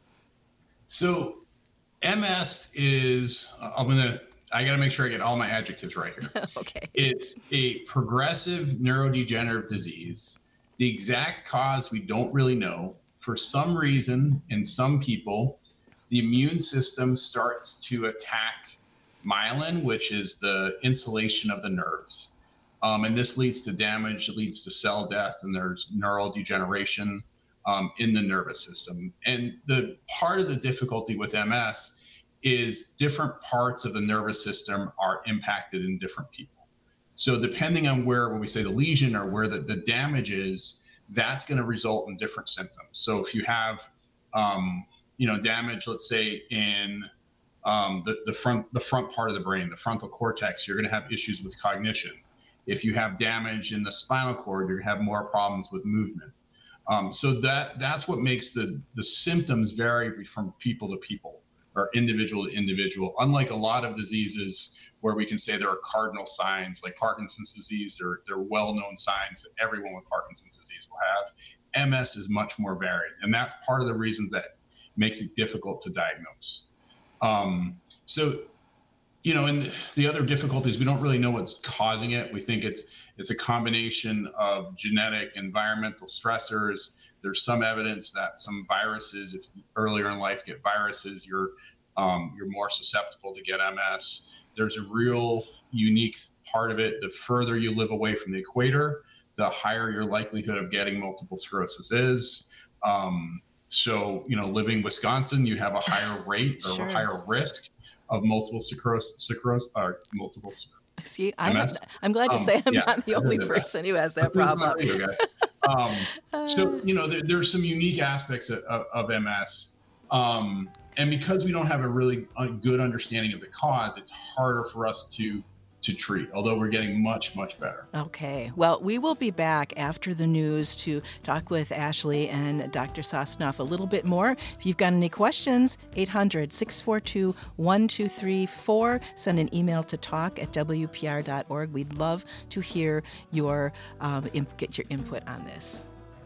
So M S is, I'm going to, I got to make sure I get all my adjectives right here. Okay. It's a progressive neurodegenerative disease. The exact cause we don't really know. For some reason, in some people, the immune system starts to attack myelin, which is the insulation of the nerves. Um, and this leads to damage, it leads to cell death, and there's neural degeneration um, in the nervous system. And the part of the difficulty with M S is different parts of the nervous system are impacted in different people. So depending on where, when we say the lesion or where the, the damage is, that's going to result in different symptoms. So if you have, um, you know, damage, let's say in um, the, the front, the front part of the brain, the frontal cortex, you're going to have issues with cognition. If you have damage in the spinal cord, you're going to have more problems with movement. Um, so that that's what makes the, the symptoms vary from people to people or individual to individual. Unlike a lot of diseases where we can say there are cardinal signs like Parkinson's disease, or they're well-known signs that everyone with Parkinson's disease will have, M S is much more varied. And that's part of the reasons that makes it difficult to diagnose. Um, so, you know, and the other difficulty is we don't really know what's causing it. We think it's it's a combination of genetic, environmental stressors. There's some evidence that some viruses, if you earlier in life get viruses, you're um, you're more susceptible to get M S. There's a real unique part of it. The further you live away from the equator, the higher your likelihood of getting multiple sclerosis is. Um, so, you know, living in Wisconsin, you have a higher rate or Sure. a higher risk of multiple sclerosis, sclerosis, or multiple. See, I M have, S? I'm glad to Um, say I'm yeah, not the I only heard that. person who has that It's not problem. you guys. Um, so, you know, there, there's some unique aspects of, of, of M S. Um, and because we don't have a really uh, good understanding of the cause, it's harder for us to to treat, although we're getting much, much better. Okay. Well, we will be back after the news to talk with Ashley and Doctor Sosnoff a little bit more. If you've got any questions, eight hundred, six four two, one two three four. Send an email to talk at w p r dot org. We'd love to hear your, um, imp- get your input on this.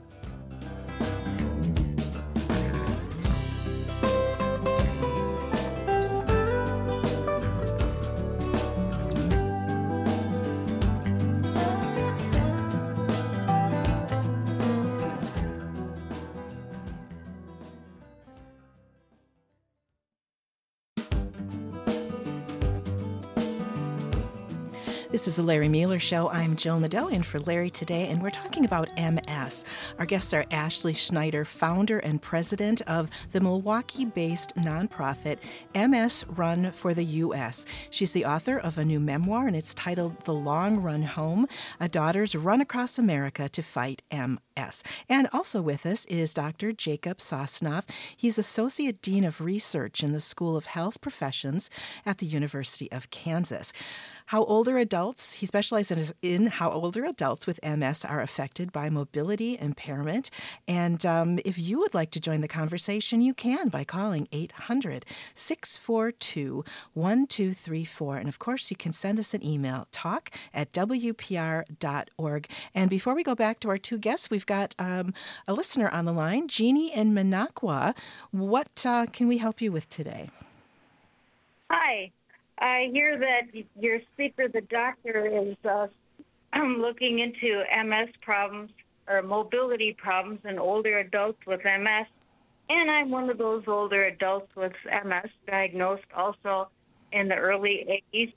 This is the Larry Mueller Show. I'm Jill Nadeau in for Larry today, and we're talking about M S. Our guests are Ashley Schneider, founder and president of the Milwaukee-based nonprofit M S Run for the U S. She's the author of a new memoir, and it's titled The Long Run Home, A Daughter's Run Across America to Fight M S. And also with us is Doctor Jacob Sosnoff. He's Associate Dean of Research in the School of Health Professions at the University of Kansas. How older adults, he specializes in how older adults with M S are affected by mobility impairment. And um, if you would like to join the conversation, you can by calling eight hundred, six four two, one two three four. And of course, you can send us an email, talk at w p r dot org. And before we go back to our two guests, we've got um, a listener on the line, Jeannie in Minocqua. What uh, can we help you with today? Hi. I hear that your speaker, the doctor, is uh, looking into M S problems or mobility problems in older adults with M S. And I'm one of those older adults with M S, diagnosed also in the early eighties.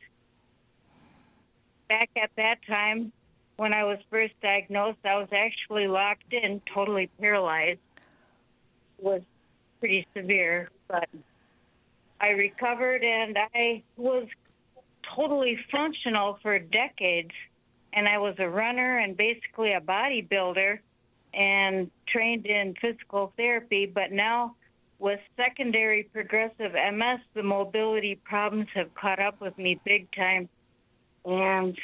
Back at that time, when I was first diagnosed, I was actually locked in, totally paralyzed. It was pretty severe, but I recovered, and I was totally functional for decades. And I was a runner and basically a bodybuilder and trained in physical therapy. But now with secondary progressive M S, the mobility problems have caught up with me big time. And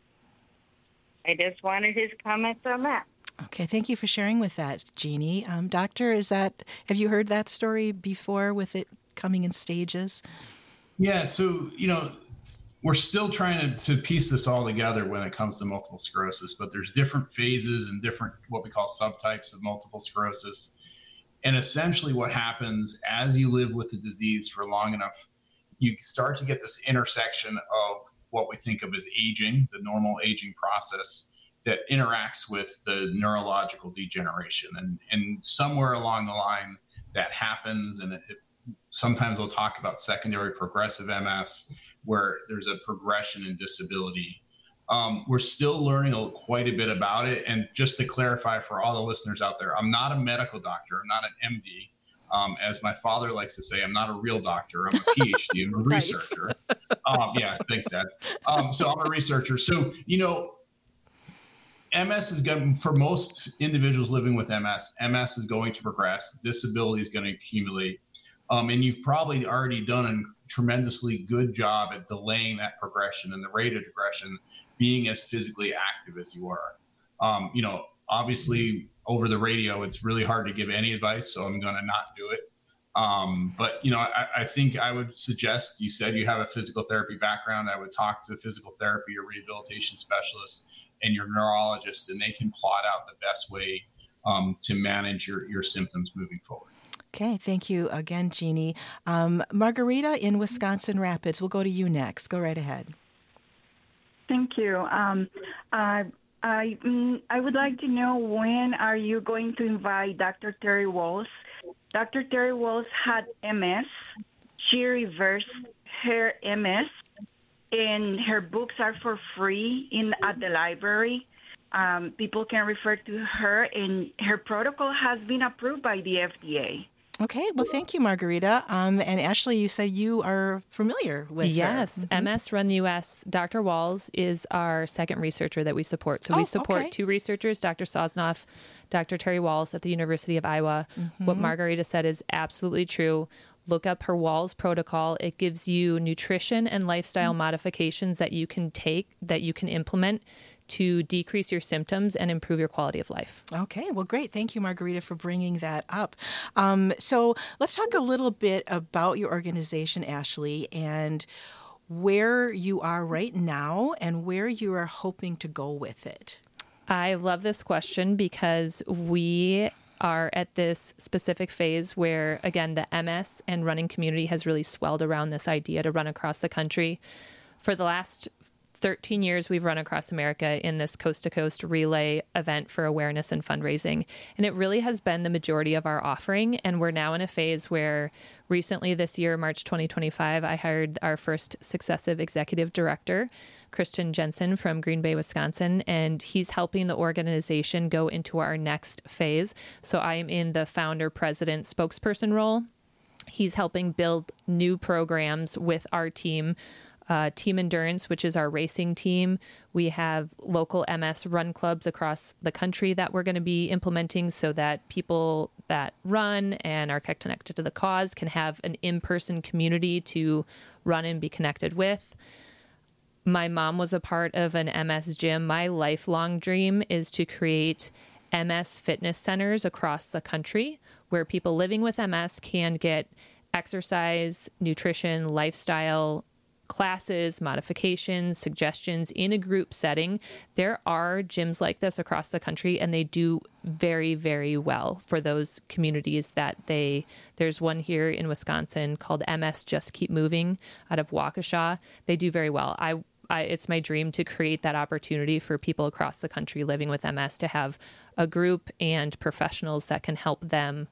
I just wanted his comments on that. Okay, thank you for sharing with that, Jeannie. Um, doctor, is that, have you heard that story before with it coming in stages? Yeah, so, you know, we're still trying to, to piece this all together when it comes to multiple sclerosis, but there's different phases and different what we call subtypes of multiple sclerosis. And essentially what happens as you live with the disease for long enough, you start to get this intersection of what we think of as aging, the normal aging process that interacts with the neurological degeneration. And, and somewhere along the line that happens, and it, it sometimes we'll talk about secondary progressive M S, where there's a progression in disability. Um, we're still learning a, quite a bit about it. And just to clarify for all the listeners out there, I'm not a medical doctor. I'm not an M D. Um, as my father likes to say, I'm not a real doctor. I'm a P H D. I'm a Nice. researcher. Um, yeah, thanks, Dad. Um, so I'm a researcher. So, you know, M S is going, for most individuals living with M S, M S is going to progress. Disability is going to accumulate. Um, and you've probably already done a tremendously good job at delaying that progression and the rate of progression, being as physically active as you are. Um, you know, obviously over the radio, it's really hard to give any advice, so I'm going to not do it. Um, but, you know, I, I think I would suggest, you said you have a physical therapy background. I would talk to a physical therapy or rehabilitation specialist and your neurologist, and they can plot out the best way um, to manage your, your symptoms moving forward. Okay, thank you again, Jeannie. Um, Margarita in Wisconsin Rapids, we'll go to you next. Go right ahead. Thank you. Um, uh, I mm, I would like to know, when are you going to invite Doctor Terry Walls? Doctor Terry Walls had M S. She reversed her M S, and her books are for free in at the library. Um, people can refer to her, and her protocol has been approved by the F D A. Okay, well, thank you, Margarita. Um, and Ashley, you said you are familiar with yes, her. Mm-hmm. M S Run U S. Doctor Walls is our second researcher that we support. So oh, we support okay. two researchers, Doctor Sosnoff, Doctor Terry Walls at the University of Iowa. Mm-hmm. What Margarita said is absolutely true. Look up her Walls protocol. It gives you nutrition and lifestyle mm-hmm. modifications that you can take, that you can implement to decrease your symptoms and improve your quality of life. Okay, well, great. Thank you, Margarita, for bringing that up. Um, so let's talk a little bit about your organization, Ashley, and where you are right now and where you are hoping to go with it. I love this question because we are at this specific phase where, again, the M S and running community has really swelled around this idea to run across the country. For the last thirteen years, we've run across America in this coast-to-coast relay event for awareness and fundraising. And it really has been the majority of our offering. And we're now in a phase where recently this year, March twenty twenty-five, I hired our first successive executive director, Christian Jensen from Green Bay, Wisconsin, and he's helping the organization go into our next phase. So I am in the founder, president, spokesperson role. He's helping build new programs with our team. Uh, Team Endurance, which is our racing team. We have local M S run clubs across the country that we're going to be implementing so that people that run and are connected to the cause can have an in-person community to run and be connected with. My mom was a part of an M S gym. My lifelong dream is to create M S fitness centers across the country where people living with M S can get exercise, nutrition, lifestyle classes, modifications, suggestions in a group setting. There are gyms like this across the country, and they do very, very well for those communities that they, there's one here in Wisconsin called M S Just Keep Moving out of Waukesha. They do very well. I, I, it's my dream to create that opportunity for people across the country living with M S to have a group and professionals that can help them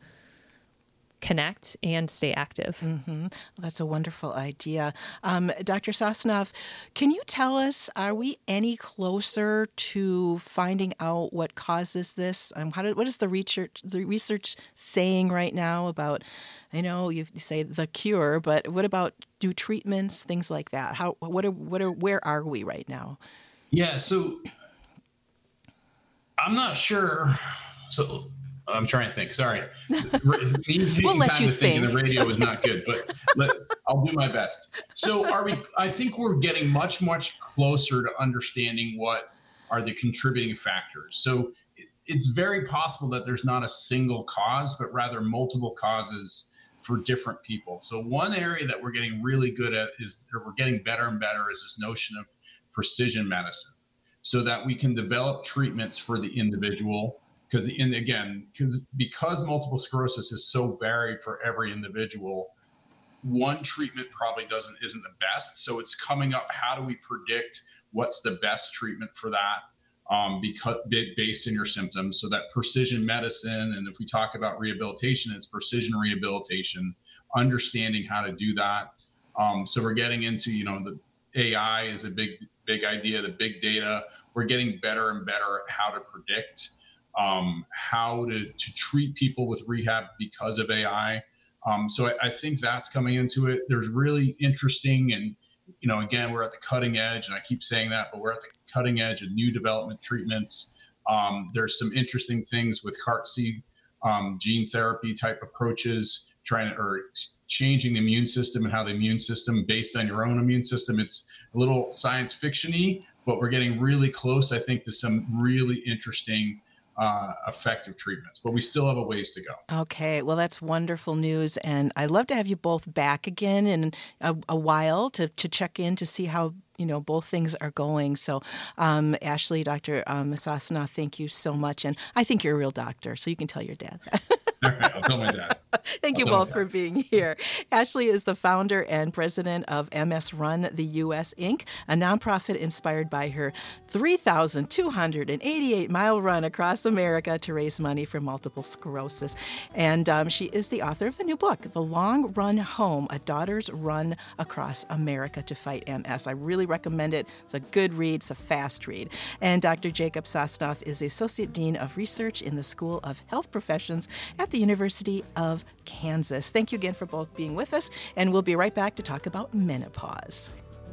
connect and stay active. Mm-hmm. Well, that's a wonderful idea. Um, Doctor Sosnoff, can you tell us, are we any closer to finding out what causes this? Um, how did, what is the research, the research saying right now about, I know you say the cure, but what about do treatments, things like that? How, what are, what are, where are we right now? Yeah, so I'm not sure. So I'm trying to think. Sorry. Me taking we'll let time you to think think. in the radio is not good, but let, I'll do my best. So are we, I think we're getting much, much closer to understanding what are the contributing factors. So it, it's very possible that there's not a single cause, but rather multiple causes for different people. So one area that we're getting really good at is, or we're getting better and better, is this notion of precision medicine, so that we can develop treatments for the individual. Because, in again, because because multiple sclerosis is so varied for every individual, one treatment probably doesn't isn't the best. So it's coming up. How do we predict what's the best treatment for that? Um, because based in your symptoms, so that precision medicine, and if we talk about rehabilitation, it's precision rehabilitation, understanding how to do that. Um, so we're getting into, you know, the A I is a big big idea, the big data. We're getting better and better at how to predict. Um, how to, to treat people with rehab because of A I. Um, so I, I think that's coming into it. There's really interesting, and, you know, again, we're at the cutting edge, and I keep saying that, but we're at the cutting edge of new development treatments. Um, there's some interesting things with C A R T-C um, gene therapy type approaches, trying to, or changing the immune system and how the immune system based on your own immune system. It's a little science fiction-y, but we're getting really close, I think, to some really interesting Uh, effective treatments, but we still have a ways to go. Okay, well, that's wonderful news, and I'd love to have you both back again in a, a while to, to check in to see how, you know, both things are going. So, um, Ashley, Doctor Um, Sosnoff, thank you so much, and I think you're a real doctor, so you can tell your dad. All right, I'll tell my dad. Thank I'll you both for being here. Ashley is the founder and president of M S Run the U S Incorporated, a nonprofit inspired by her three thousand two hundred eighty-eight mile run across America to raise money for multiple sclerosis. And um, she is the author of the new book, The Long Run Home, A Daughter's Run Across America to Fight M S. I really recommend it. It's a good read. It's a fast read. And Doctor Jacob Sosnoff is the Associate Dean of Research in the School of Health Professions at at the University of Kansas. Thank you again for both being with us, and we'll be right back to talk about menopause.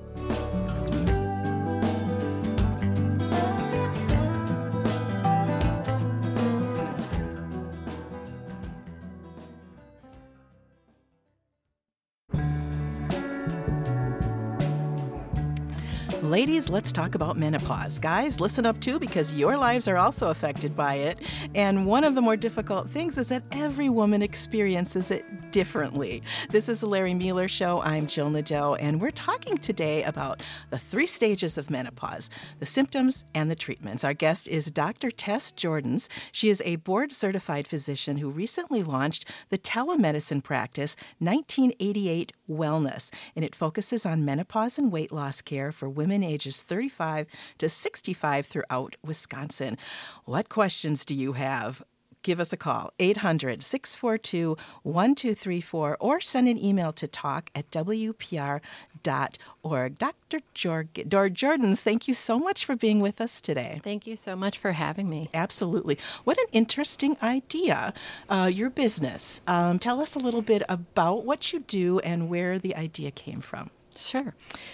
Ladies, let's talk about menopause. Guys, listen up too, because your lives are also affected by it. And one of the more difficult things is that every woman experiences it differently. This is the Larry Mueller Show. I'm Jill Nadeau, and we're talking today about the three stages of menopause, the symptoms and the treatments. Our guest is Doctor Tess Jordans. She is a board-certified physician who recently launched the telemedicine practice nineteen eighty-eight Wellness, and it focuses on menopause and weight loss care for women ages thirty-five to sixty-five throughout Wisconsin. What questions do you have? Give us a call, eight hundred, six four two, one two three four, or send an email to talk at w p r dot org. Doctor Jorg- Dor Jordans, thank you so much for being with us today. Thank you so much for having me. Absolutely. What an interesting idea, uh, your business. Um, tell us a little bit about what you do and where the idea came from. Sure.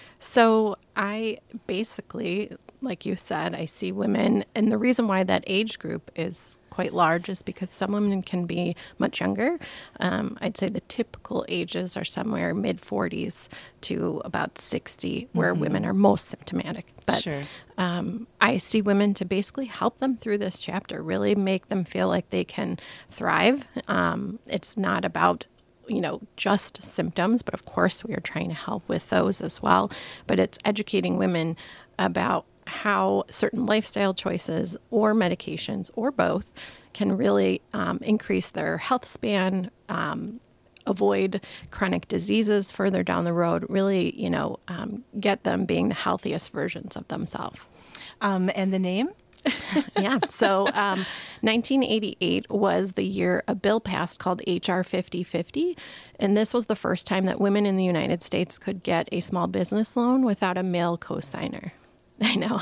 So I basically, like you said, I see women, and the reason why that age group is quite large is because some women can be much younger. Um, I'd say the typical ages are somewhere mid forties to about sixty, where mm-hmm. women are most symptomatic. But sure. um, I see women to basically help them through this chapter, really make them feel like they can thrive. Um, it's not about you know, just symptoms, but of course we are trying to help with those as well. But it's educating women about how certain lifestyle choices or medications or both can really um, increase their health span, um, avoid chronic diseases further down the road, really, you know, um, get them being the healthiest versions of themselves. Um, and the name? yeah. So um, nineteen eighty-eight was the year a bill passed called H R fifty fifty. And this was the first time that women in the United States could get a small business loan without a male cosigner. I know.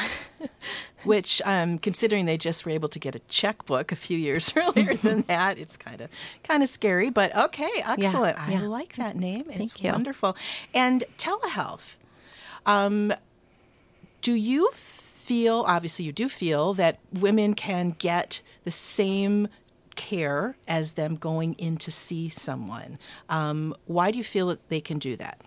Which, um, considering they just were able to get a checkbook a few years earlier than that, it's kind of kind of scary. But okay, excellent. Yeah, yeah. I like that name. It's Thank you. Wonderful. And telehealth. Um, do you feel, obviously you do feel, that women can get the same care as them going in to see someone? Um, why do you feel that they can do that?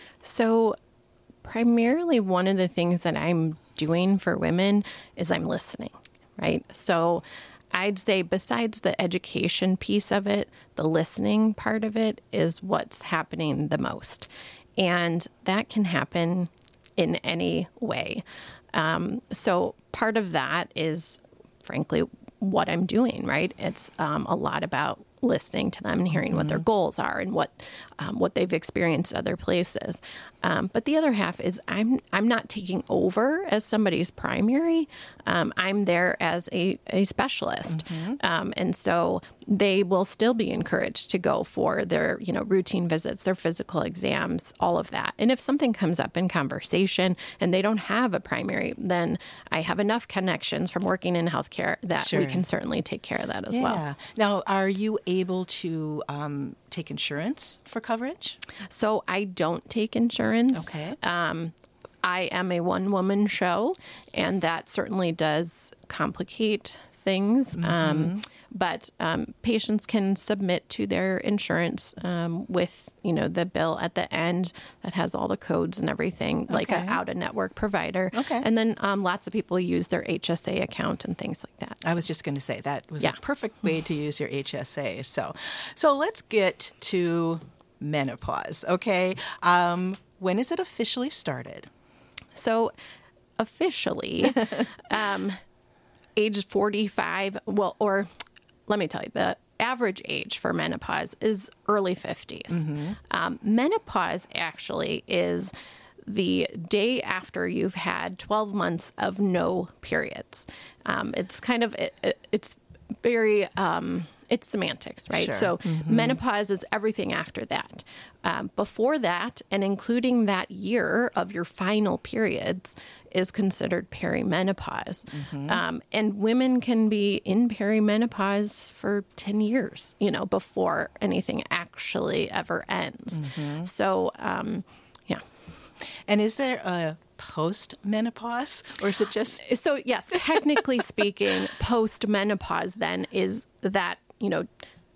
So primarily one of the things that I'm doing for women is I'm listening, right? So I'd say besides the education piece of it, the listening part of it is what's happening the most. And that can happen in any way. Um, so part of that is, frankly, what I'm doing, right? It's um, a lot about listening to them and hearing mm-hmm. what their goals are and what um, what they've experienced other places. Um, but the other half is I'm I'm not taking over as somebody's primary. Um, I'm there as a, a specialist. Mm-hmm. Um, and so they will still be encouraged to go for their, you know, routine visits, their physical exams, all of that. And if something comes up in conversation and they don't have a primary, then I have enough connections from working in healthcare that sure. we can certainly take care of that as yeah. well. Now, are you able to um, take insurance for coverage? So I don't take insurance. Okay. Um, I am a one-woman show, and that certainly does complicate things. Mm-hmm. Um, but um, patients can submit to their insurance um, with, you know, the bill at the end that has all the codes and everything, okay. like an out-of-network provider. Okay. And then um, lots of people use their H S A account and things like that. I was just going to say that was yeah. a perfect way to use your H S A. So, so let's get to menopause. Okay. Um, when is it officially started? So officially, um, age forty-five, well, or let me tell you, the average age for menopause is early fifties. Mm-hmm. Um, menopause actually is the day after you've had twelve months of no periods. Um, it's kind of, it, it, it's very um, it's semantics, right? Sure. So Mm-hmm. menopause is everything after that. Um, before that, and including that year of your final periods, is considered perimenopause. Mm-hmm. Um, and women can be in perimenopause for ten years, you know, before anything actually ever ends. Mm-hmm. So, um, yeah. And is there a post-menopause, or is it just... So, yes, technically speaking, post-menopause then is that, you know,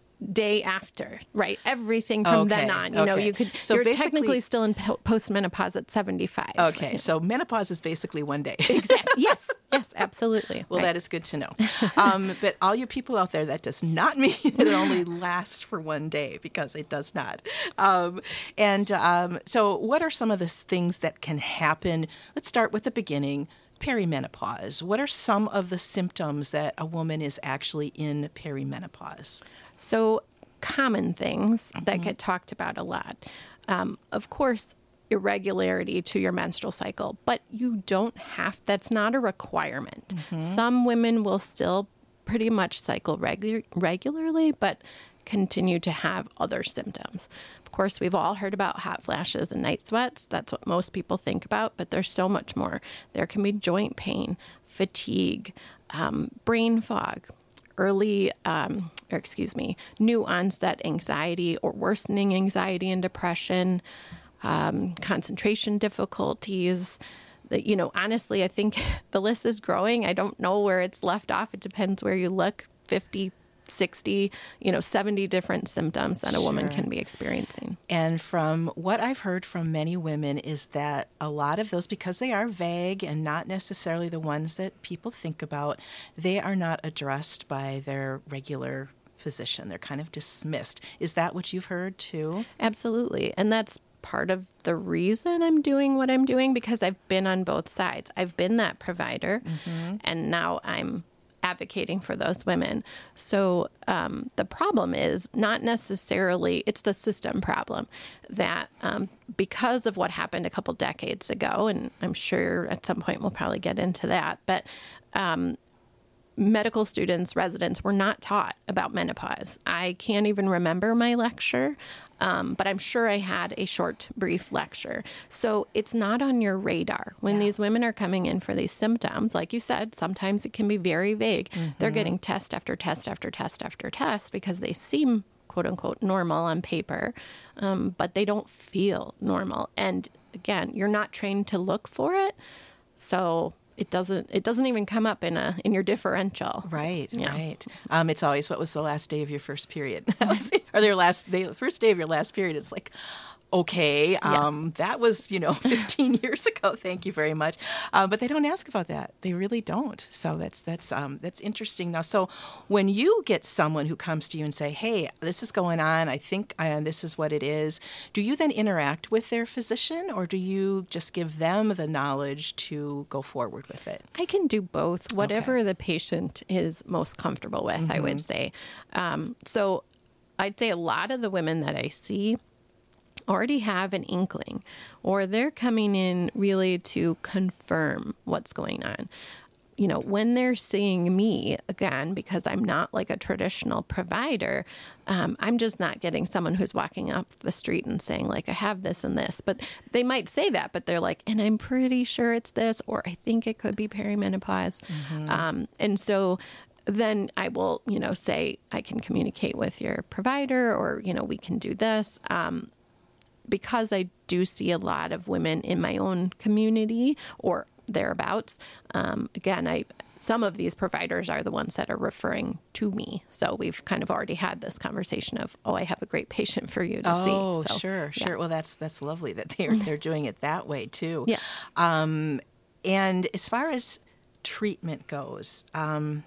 day after, right? Everything from Okay, then on. You know, okay. you could, So you're basically- technically still in po- post-menopause at seventy-five. Okay, right? so menopause is basically one day. Exactly. Yes, yes, absolutely. Well, right. that is good to know. Um, but all you people out there, that does not mean it only lasts for one day, because it does not. Um, and um, so what are some of the things that can happen? Let's start with the beginning. Perimenopause. What are some of the symptoms that a woman is actually in perimenopause? So common things that get talked about a lot. Um, of course, irregularity to your menstrual cycle, but you don't have, that's not a requirement. Some women will still pretty much cycle regu- regularly, but continue to have other symptoms. Of course, we've all heard about hot flashes and night sweats. That's what most people think about, but there's so much more. There can be joint pain, fatigue, um, brain fog, early, um, or excuse me, new onset anxiety or worsening anxiety and depression, um, concentration difficulties. That, you know, honestly, I think the list is growing. I don't know where it's left off. It depends where you look. fifty, sixty, you know, seventy different symptoms that a woman Sure. can be experiencing. And from what I've heard from many women is that a lot of those, because they are vague and not necessarily the ones that people think about, they are not addressed by their regular physician. They're kind of dismissed. Is that what you've heard too? Absolutely. And that's part of the reason I'm doing what I'm doing, because I've been on both sides. I've been that provider, and now I'm advocating for those women. So um, the problem is not necessarily, it's the system problem that um, because of what happened a couple decades ago, and I'm sure at some point we'll probably get into that, but um, medical students, residents were not taught about menopause. I can't even remember my lecture, um, but I'm sure I had a short, brief lecture. So it's not on your radar. When Yeah. these women are coming in for these symptoms, like you said, sometimes it can be very vague. Mm-hmm. They're getting test after test after test after test because they seem, quote unquote, normal on paper, um, but they don't feel normal. And again, you're not trained to look for it. So It doesn't. It doesn't even come up in a in your differential. Right, Yeah. right. Um, it's always, what was the last day of your first period? or their last day, first day of your last period. It's like, okay, um, that was, you know, fifteen years ago. Thank you very much. Uh, but they don't ask about that. They really don't. So that's that's um, that's interesting. Now, so when you get someone who comes to you and say, "Hey, this is going on. I think uh, this is what it is," do you then interact with their physician, or do you just give them the knowledge to go forward with it? I can do both, whatever the patient is most comfortable with, Mm-hmm. I would say. Um, so I'd say a lot of the women that I see already have an inkling, or they're coming in really to confirm what's going on. You know, when they're seeing me, again, because I'm not like a traditional provider, um, I'm just not getting someone who's walking up the street and saying, like, I have this and this. But they might say that, but they're like, and I'm pretty sure it's this, or I think it could be perimenopause. Mm-hmm. Um, and so then I will, you know, say, I can communicate with your provider, or, you know, we can do this. Um, because I do see a lot of women in my own community or thereabouts, um, again, I some of these providers are the ones that are referring to me. So we've kind of already had this conversation of, oh, I have a great patient for you to oh, see. Oh, So, sure, yeah. sure. Well, that's that's lovely that they're they're doing it that way too. Yes. Um, and as far as treatment goes, um,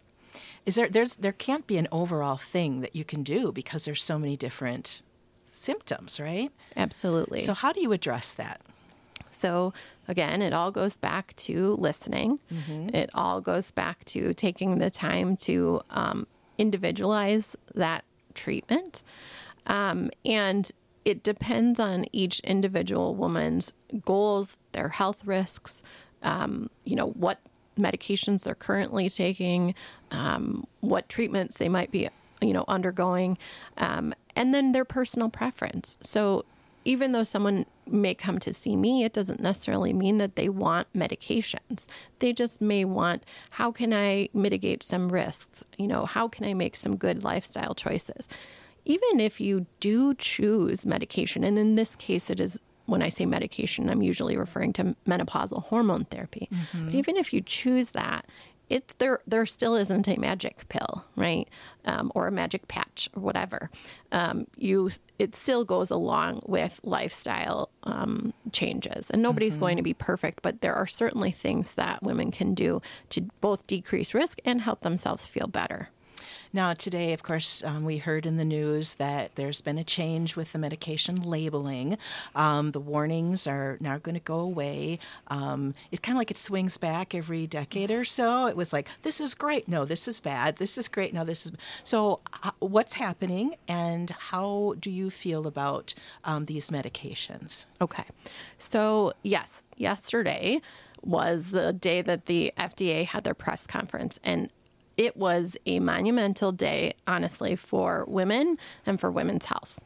is there there's there can't be an overall thing that you can do because there's so many different symptoms, right? Absolutely. So how do you address that? So again, it all goes back to listening. Mm-hmm. It all goes back to taking the time to um, individualize that treatment. Um, and it depends on each individual woman's goals, their health risks, um, you know, what medications they're currently taking, um, what treatments they might be you know, undergoing, um, and then their personal preference. So even though someone may come to see me, it doesn't necessarily mean that they want medications. They just may want, how can I mitigate some risks? You know, how can I make some good lifestyle choices? Even if you do choose medication, and in this case, it is, when I say medication, I'm usually referring to menopausal hormone therapy. Mm-hmm. But even if you choose that, it's there. There still isn't a magic pill, right, um, or a magic patch or whatever. Um, you, it still goes along with lifestyle um, changes, and nobody's mm-hmm. going to be perfect. But there are certainly things that women can do to both decrease risk and help themselves feel better. Now, today, of course, um, we heard in the news that there's been a change with the medication labeling. Um, the warnings are now going to go away. Um, it's kind of like it swings back every decade or so. It was like, this is great. No, this is bad. This is great. No, this is... So uh, what's happening, and how do you feel about um, these medications? Okay. So, yes, yesterday was the day that the F D A had their press conference, and it was a monumental day, honestly, for women and for women's health.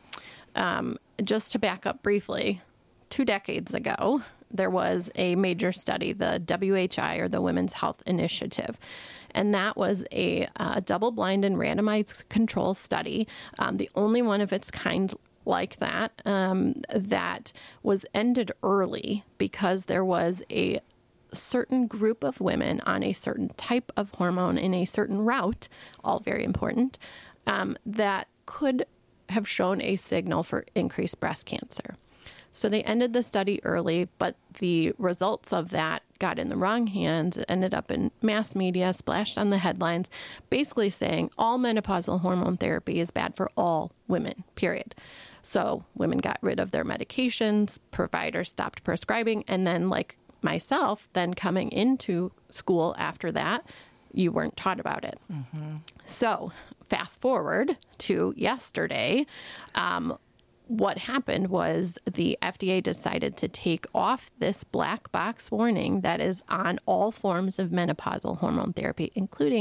Um, just to back up briefly, two decades ago, there was a major study, the W H I, or the Women's Health Initiative. And that was a uh, double-blind and randomized control study, um, the only one of its kind like that, um, that was ended early because there was a certain group of women on a certain type of hormone in a certain route, all very important, um, that could have shown a signal for increased breast cancer. So they ended the study early, but the results of that got in the wrong hands. It ended up in mass media, splashed on the headlines, basically saying all menopausal hormone therapy is bad for all women, period. So women got rid of their medications, providers stopped prescribing, and then, like myself, then coming into school after that, you weren't taught about it. Mm-hmm. So fast forward to yesterday, um, what happened was the F D A decided to take off this black box warning that is on all forms of menopausal hormone therapy, including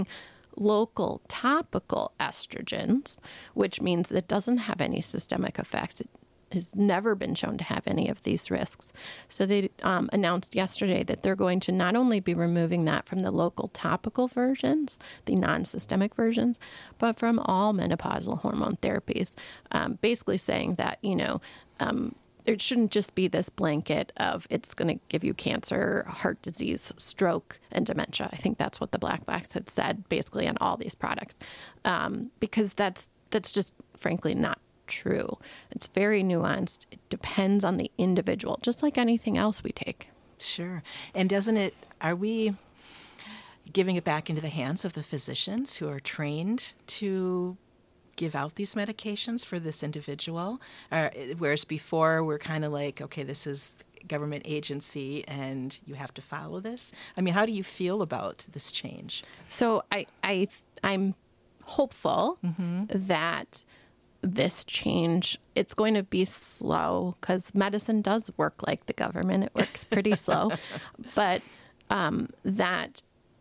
local topical estrogens, which means it doesn't have any systemic effects. It has never been shown to have any of these risks. So they um, announced yesterday that they're going to not only be removing that from the local topical versions, the non-systemic versions, but from all menopausal hormone therapies, um, basically saying that, you know, um, it shouldn't just be this blanket of it's going to give you cancer, heart disease, stroke, and dementia. I think that's what the black box had said basically on all these products, um, because that's that's just frankly not true. It's very nuanced. It depends on the individual, just like anything else we take. Sure. And doesn't it, are we giving it back into the hands of the physicians who are trained to give out these medications for this individual? Uh, whereas before we're kind of like, okay, this is government agency and you have to follow this. I mean, how do you feel about this change? So I, I, I'm hopeful mm-hmm. that this change, it's going to be slow because medicine does work like the government. It works pretty slow. But um, that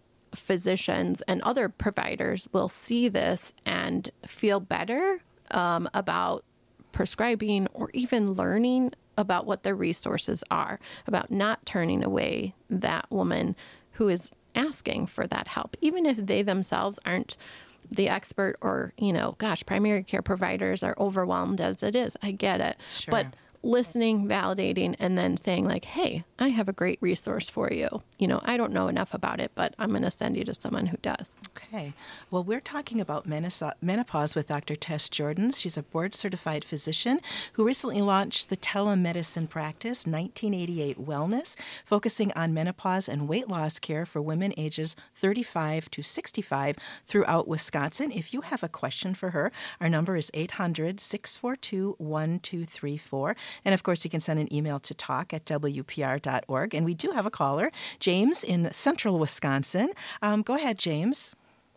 physicians and other providers will see this and feel better um, about prescribing or even learning about what their resources are, about not turning away that woman who is asking for that help, even if they themselves aren't the expert or, you know, gosh, primary care providers are overwhelmed as it is. I get it. Sure. But listening, validating, and then saying like, hey, I have a great resource for you. You know, I don't know enough about it, but I'm going to send you to someone who does. Okay. Well, we're talking about menopause with Doctor Tess Jordan. She's a board-certified physician who recently launched the telemedicine practice, nineteen eighty-eight Wellness, focusing on menopause and weight loss care for women ages thirty-five to sixty-five throughout Wisconsin. If you have a question for her, our number is eight hundred, six four two, one two three four. And, of course, you can send an email to talk at W P R dot org. And we do have a caller, James in central Wisconsin. Um, go ahead, James.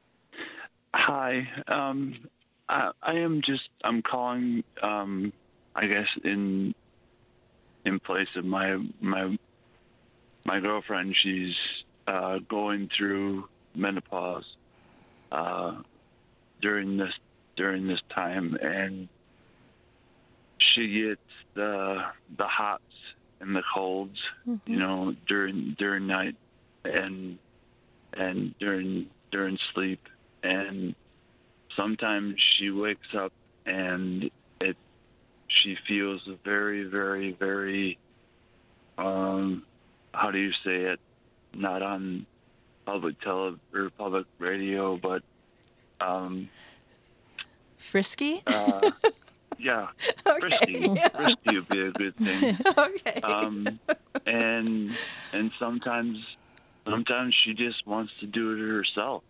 Hi. Um, I, I am just, I'm calling, um, I guess, in in place of my my my girlfriend. She's uh, going through menopause uh, during this during this time, and she gets the the hots and the colds, mm-hmm. you know, during during night and and during during sleep, and sometimes she wakes up and it she feels very very very um how do you say it, not on public tele or public radio, but um frisky. uh, yeah, okay, frisky. Yeah. Frisky would be a good thing. okay. Um, and and sometimes sometimes she just wants to do it herself.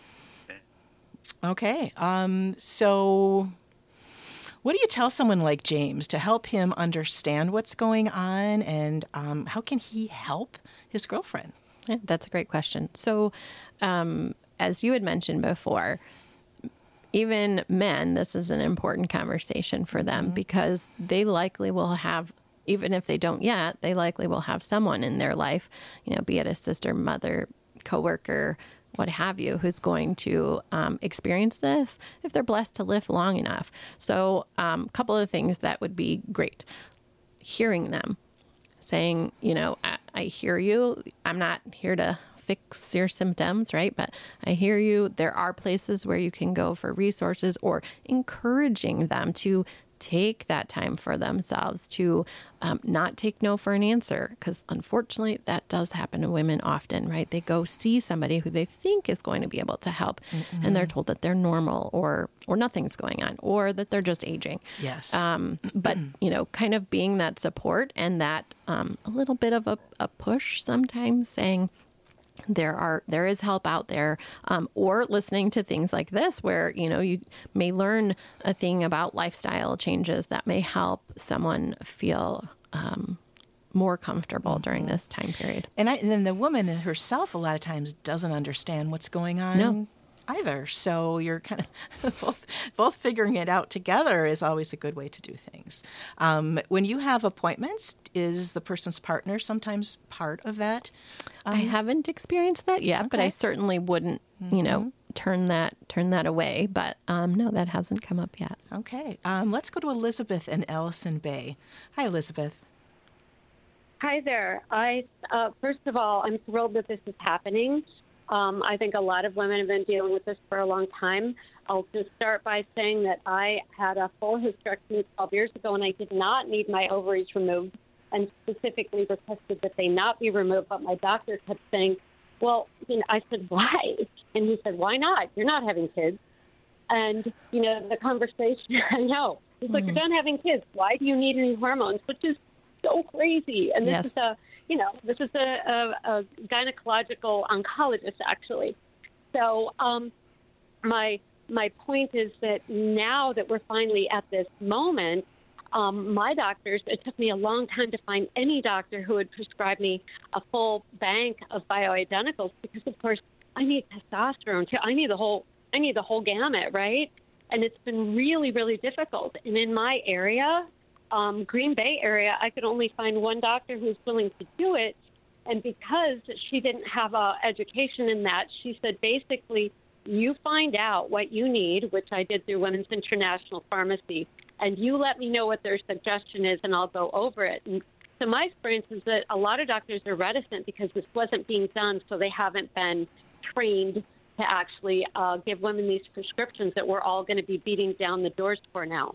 Okay. Um, so what do you tell someone like James to help him understand what's going on, and um, how can he help his girlfriend? Yeah, that's a great question. So um, as you had mentioned before, even men, this is an important conversation for them, mm-hmm. because they likely will have, even if they don't yet, they likely will have someone in their life, you know, be it a sister, mother, coworker, what have you, who's going to um, experience this if they're blessed to live long enough. So a um, couple of things that would be great. Hearing them, saying, you know, I, I hear you. I'm not here to fix your symptoms, right? But I hear you. There are places where you can go for resources, or encouraging them to take that time for themselves, to um, not take no for an answer, because unfortunately that does happen to women often, right? They go see somebody who they think is going to be able to help, mm-hmm. and they're told that they're normal, or or nothing's going on, or that they're just aging. Yes. Um, but, you know, kind of being that support and that um, a little bit of a, a push sometimes, saying, There are there is help out there, um, or listening to things like this, where you know you may learn a thing about lifestyle changes that may help someone feel um, more comfortable mm-hmm. during this time period. And, I, and then the woman herself, a lot of times, doesn't understand what's going on. No. Either. So you're kind of both both figuring it out together is always a good way to do things. Um, when you have appointments, is the person's partner sometimes part of that? Um, I haven't experienced that yet, okay. but I certainly wouldn't, mm-hmm. you know, turn that turn that away. But um, no, that hasn't come up yet. Okay. Um, let's go to Elizabeth in Ellison Bay. Hi, Elizabeth. Hi there. I uh, first of all, I'm thrilled that this is happening. Um, I think a lot of women have been dealing with this for a long time. I'll just start by saying that I had a full hysterectomy twelve years ago, and I did not need my ovaries removed, and specifically requested that they not be removed. But my doctor kept saying, well, you know, I said, why? And he said, why not? You're not having kids. And, you know, the conversation, I know. He's mm-hmm. like, you're done having kids. Why do you need any hormones? Which is so crazy. And this yes. is a... You know, this is a, a, a gynecological oncologist, actually. So um, my my point is that now that we're finally at this moment, um, my doctors, it took me a long time to find any doctor who would prescribe me a full bank of bioidenticals, because, of course, I need testosterone, too. I need the whole, I need the whole gamut, right? And it's been really, really difficult. And in my area, Um, Green Bay area, I could only find one doctor who's willing to do it. And because she didn't have a education in that, she said, basically, you find out what you need, which I did through Women's International Pharmacy, and you let me know what their suggestion is, and I'll go over it. And so my experience is that a lot of doctors are reticent because this wasn't being done, so they haven't been trained to actually uh, give women these prescriptions that we're all going to be beating down the doors for now.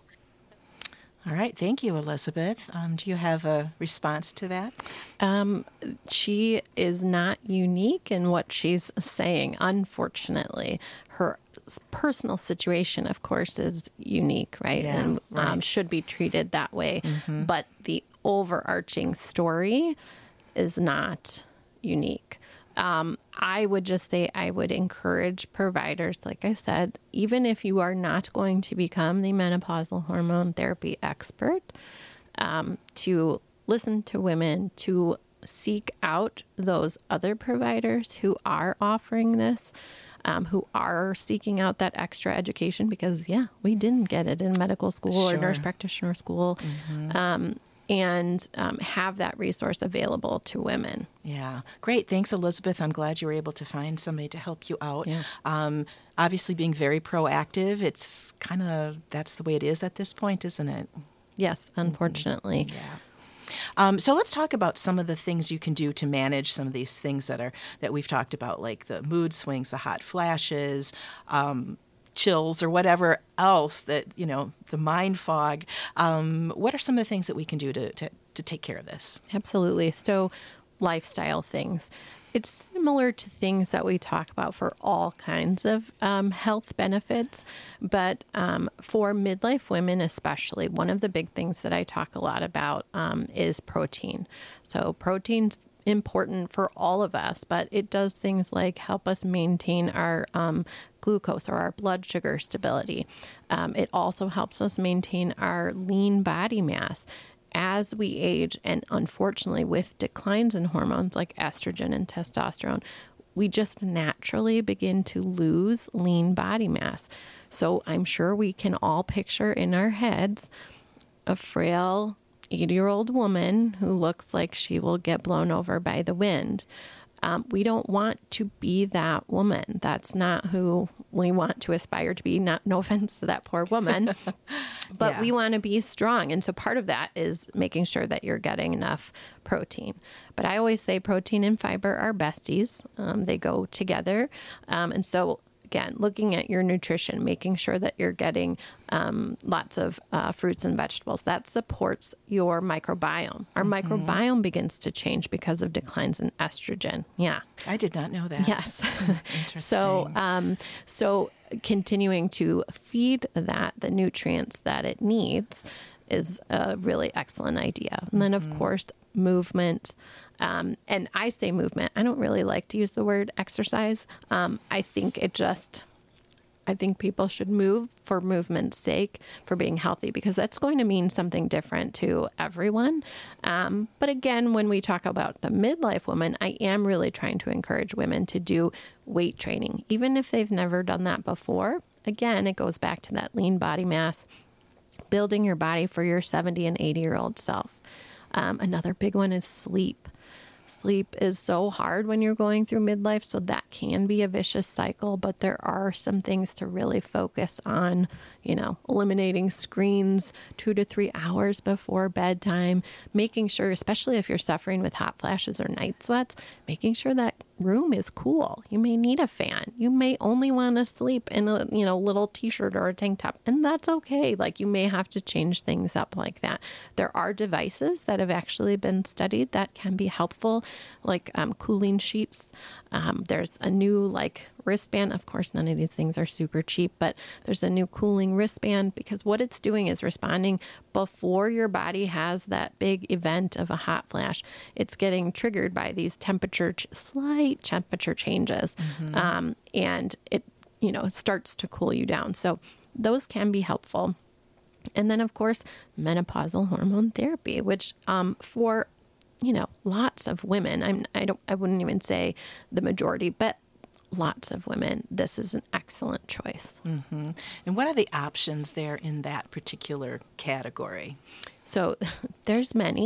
All right. Thank you, Elizabeth. Um, do you have a response to that? Um, she is not unique in what she's saying, unfortunately. Her personal situation, of course, is unique, right? Yeah, and right. Um, should be treated that way. Mm-hmm. But the overarching story is not unique. Um, I would just say I would encourage providers, like I said, even if you are not going to become the menopausal hormone therapy expert, um, to listen to women, to seek out those other providers who are offering this, um, who are seeking out that extra education, because, yeah, we didn't get it in medical school Sure. or nurse practitioner school. Mm-hmm. Um, and um, have that resource available to women. Yeah, great. Thanks, Elizabeth. I'm glad you were able to find somebody to help you out. Yeah. Um, obviously, being very proactive, it's kind of, that's the way it is at this point, isn't it? Yes, unfortunately. Mm-hmm. Yeah. Um, so let's talk about some of the things you can do to manage some of these things that are that we've talked about, like the mood swings, the hot flashes, um, chills, or whatever else that, you know, the mind fog. Um, what are some of the things that we can do to, to, to take care of this? Absolutely. So lifestyle things. It's similar to things that we talk about for all kinds of um, health benefits, but um, for midlife women especially, one of the big things that I talk a lot about um, is protein. So protein's important for all of us, but it does things like help us maintain our um, glucose or our blood sugar stability. Um, it also helps us maintain our lean body mass. As we age, and unfortunately with declines in hormones like estrogen and testosterone, we just naturally begin to lose lean body mass. So I'm sure we can all picture in our heads a frail eighty-year-old woman who looks like she will get blown over by the wind. Um, we don't want to be that woman. That's not who we want to aspire to be. Not, no offense to that poor woman, but Yeah. we want to be strong. And so part of that is making sure that you're getting enough protein. But I always say protein and fiber are besties. Um, they go together. Um, and so again, looking at your nutrition, making sure that you're getting um, lots of uh, fruits and vegetables, that supports your microbiome. Our mm-hmm. microbiome begins to change because of declines in estrogen. Yeah. I did not know that. Yes. Interesting. so, um, so continuing to feed that the nutrients that it needs is a really excellent idea. And then, of mm-hmm. course, movement. Um, and I say movement. I don't really like to use the word exercise. Um, I think it just, I think people should move for movement's sake, for being healthy, because that's going to mean something different to everyone. Um, but again, when we talk about the midlife woman, I am really trying to encourage women to do weight training, even if they've never done that before. Again, it goes back to that lean body mass, building your body for your seventy and eighty year old self. Um, another big one is sleep. Sleep is so hard when you're going through midlife, so that can be a vicious cycle, but there are some things to really focus on, you know, eliminating screens two to three hours before bedtime, making sure, especially if you're suffering with hot flashes or night sweats, making sure that room is cool. You may need a fan. You may only want to sleep in a, you know, little t-shirt or a tank top, and that's okay. Like, you may have to change things up like that. There are devices that have actually been studied that can be helpful, like um, cooling sheets. Um, there's a new like wristband. Of course, none of these things are super cheap, but there's a new cooling wristband, because what it's doing is responding before your body has that big event of a hot flash. It's getting triggered by these temperature, slight temperature changes. Mm-hmm. Um, and it, you know, starts to cool you down. So those can be helpful. And then, of course, menopausal hormone therapy, which um, for, you know, lots of women, I'm, I don't, I wouldn't even say the majority, but lots of women, this is an excellent choice. Mm-hmm. And what are the options there in that particular category? So there's many,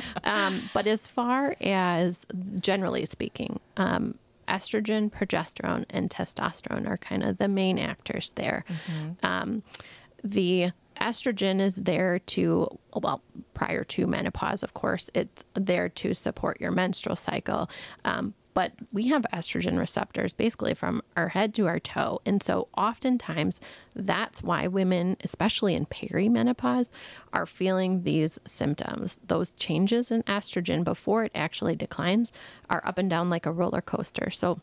um, but as far as generally speaking, um, estrogen, progesterone, and testosterone are kind of the main actors there. Mm-hmm. Um, the estrogen is there to, well, prior to menopause, of course, it's there to support your menstrual cycle. Um, But we have estrogen receptors basically from our head to our toe. And so oftentimes that's why women, especially in perimenopause, are feeling these symptoms. Those changes in estrogen before it actually declines are up and down like a roller coaster. So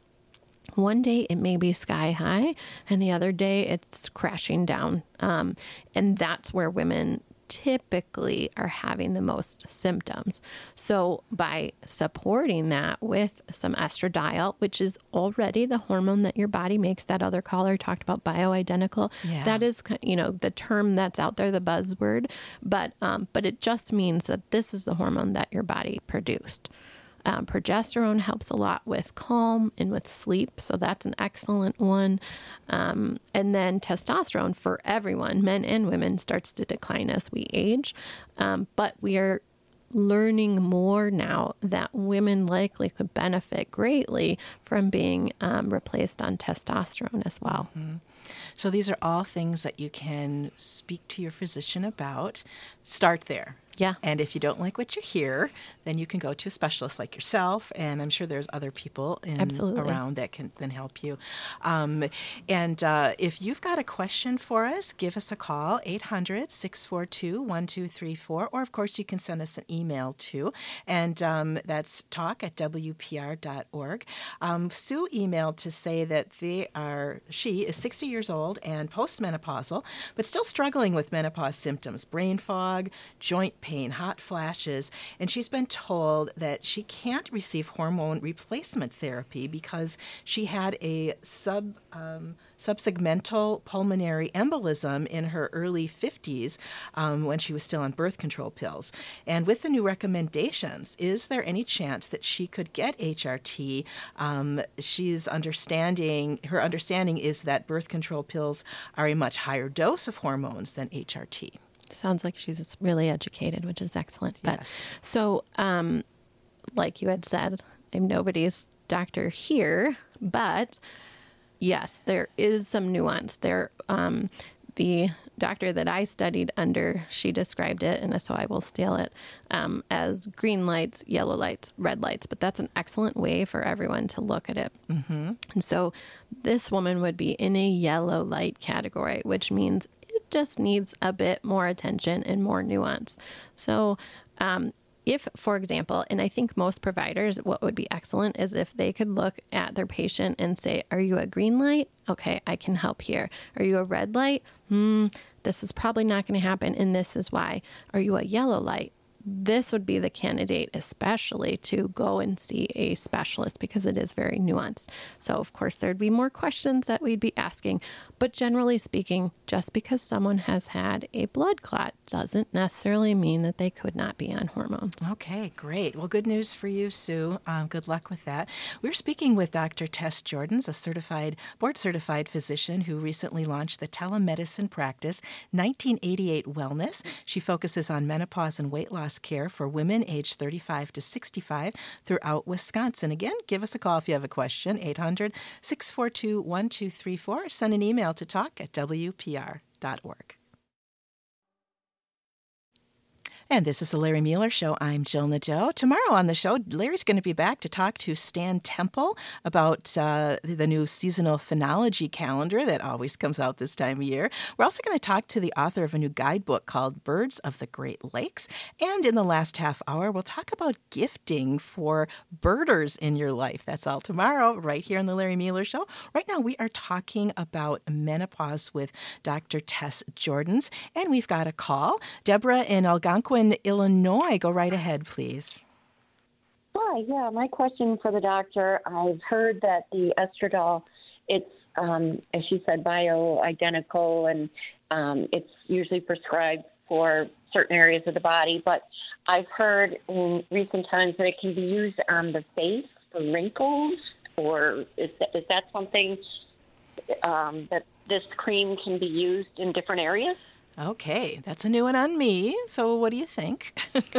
one day it may be sky high and the other day it's crashing down. Um, and that's where women typically are having the most symptoms. So by supporting that with some estradiol, which is already the hormone that your body makes, that other caller talked about bioidentical. Yeah. That is, you know, the term that's out there, the buzzword, but um, but it just means that this is the hormone that your body produced. Um, progesterone helps a lot with calm and with sleep, so that's an excellent one. Um, and then testosterone for everyone, men and women, starts to decline as we age. Um, but we are learning more now that women likely could benefit greatly from being um, replaced on testosterone as well. Mm-hmm. So these are all things that you can speak to your physician about. Start there. Yeah. And if you don't like what you hear, then you can go to a specialist like yourself, and I'm sure there's other people in, Absolutely. around that can then help you. Um, and uh, if you've got a question for us, give us a call, eight hundred, six four two, one two three four, or of course you can send us an email too, and um, that's talk at w p r dot org. Um, Sue emailed to say that they are, she is sixty years old and postmenopausal, but still struggling with menopause symptoms, brain fog, joint pain, hot flashes, and she's been told that she can't receive hormone replacement therapy because she had a sub um, subsegmental pulmonary embolism in her early fifties um, when she was still on birth control pills. And with the new recommendations, is there any chance that she could get H R T? Um, she's understanding, her understanding is that birth control pills are a much higher dose of hormones than H R T. Sounds like she's really educated, which is excellent. But, yes. So, um, like you had said, I'm nobody's doctor here, but yes, there is some nuance there. Um, the doctor that I studied under, she described it, and so I will steal it, um, as green lights, yellow lights, red lights. But that's an excellent way for everyone to look at it. Mm-hmm. And so this woman would be in a yellow light category, which means it just needs a bit more attention and more nuance. So um, if, for example, and I think most providers, what would be excellent is if they could look at their patient and say, are you a green light? Okay, I can help here. Are you a red light? Hmm, this is probably not going to happen, and this is why. Are you a yellow light? This would be the candidate especially to go and see a specialist because it is very nuanced. So, of course, there'd be more questions that we'd be asking. But generally speaking, just because someone has had a blood clot doesn't necessarily mean that they could not be on hormones. Okay, great. Well, good news for you, Sue. Um, good luck with that. We're speaking with Doctor Tess Jordans, a certified, board-certified physician who recently launched the telemedicine practice, nineteen eighty-eight Wellness. She focuses on menopause and weight loss care for women aged thirty-five to sixty-five throughout Wisconsin. Again, give us a call if you have a question, eight hundred, six four two, one two three four. Send an email to talk at w p r dot org. And this is the Larry Mueller Show. I'm Jill Nadeau. Tomorrow on the show, Larry's going to be back to talk to Stan Temple about uh, the new seasonal phenology calendar that always comes out this time of year. We're also going to talk to the author of a new guidebook called Birds of the Great Lakes. And in the last half hour, we'll talk about gifting for birders in your life. That's all tomorrow, right here on the Larry Mueller Show. Right now, we are talking about menopause with Doctor Tess Jordans. And we've got a call. Deborah in Algonquin, Illinois. Go right ahead, please. Hi, yeah, my question for the doctor, I've heard that the estradiol, it's, um, as she said, bioidentical, and um, it's usually prescribed for certain areas of the body, but I've heard in recent times that it can be used on the face for wrinkles, or is that, is that something um, that this cream can be used in different areas? Okay, that's a new one on me. So what do you think?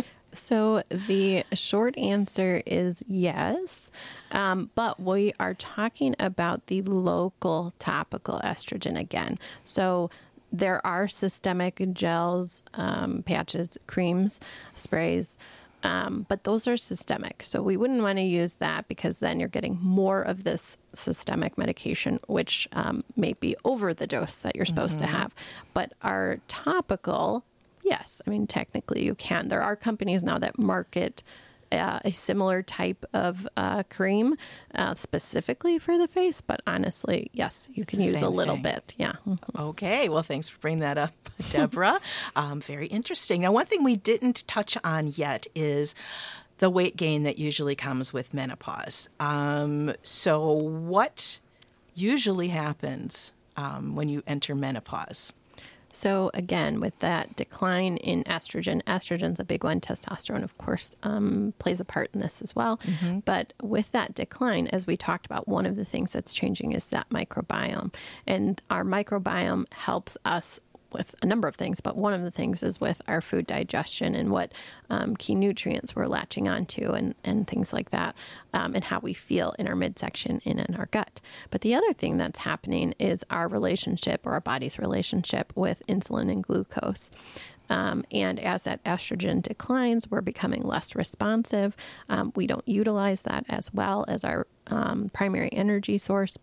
So the short answer is yes, um, but we are talking about the local topical estrogen again. So there are systemic gels, um, patches, creams, sprays, um, but those are systemic. So we wouldn't want to use that because then you're getting more of this systemic medication, which um, may be over the dose that you're supposed mm-hmm. to have. But our topical, yes, I mean, technically you can. There are companies now that market uh, a similar type of uh, cream uh, specifically for the face, but honestly, yes, you can use a little thing. bit. Yeah. Okay. Well, thanks for bringing that up, Deborah. um, very interesting. Now, one thing we didn't touch on yet is the weight gain that usually comes with menopause. Um, so what usually happens um, when you enter menopause? So again, with that decline in estrogen, estrogen's a big one. Testosterone, of course, um, plays a part in this as well. Mm-hmm. But with that decline, as we talked about, one of the things that's changing is that microbiome. And our microbiome helps us with a number of things, but one of the things is with our food digestion and what um, key nutrients we're latching onto and, and things like that, um, and how we feel in our midsection and in our gut. But the other thing that's happening is our relationship, or our body's relationship, with insulin and glucose. Um, and as that estrogen declines, we're becoming less responsive. Um, we don't utilize that as well as our um, primary energy source.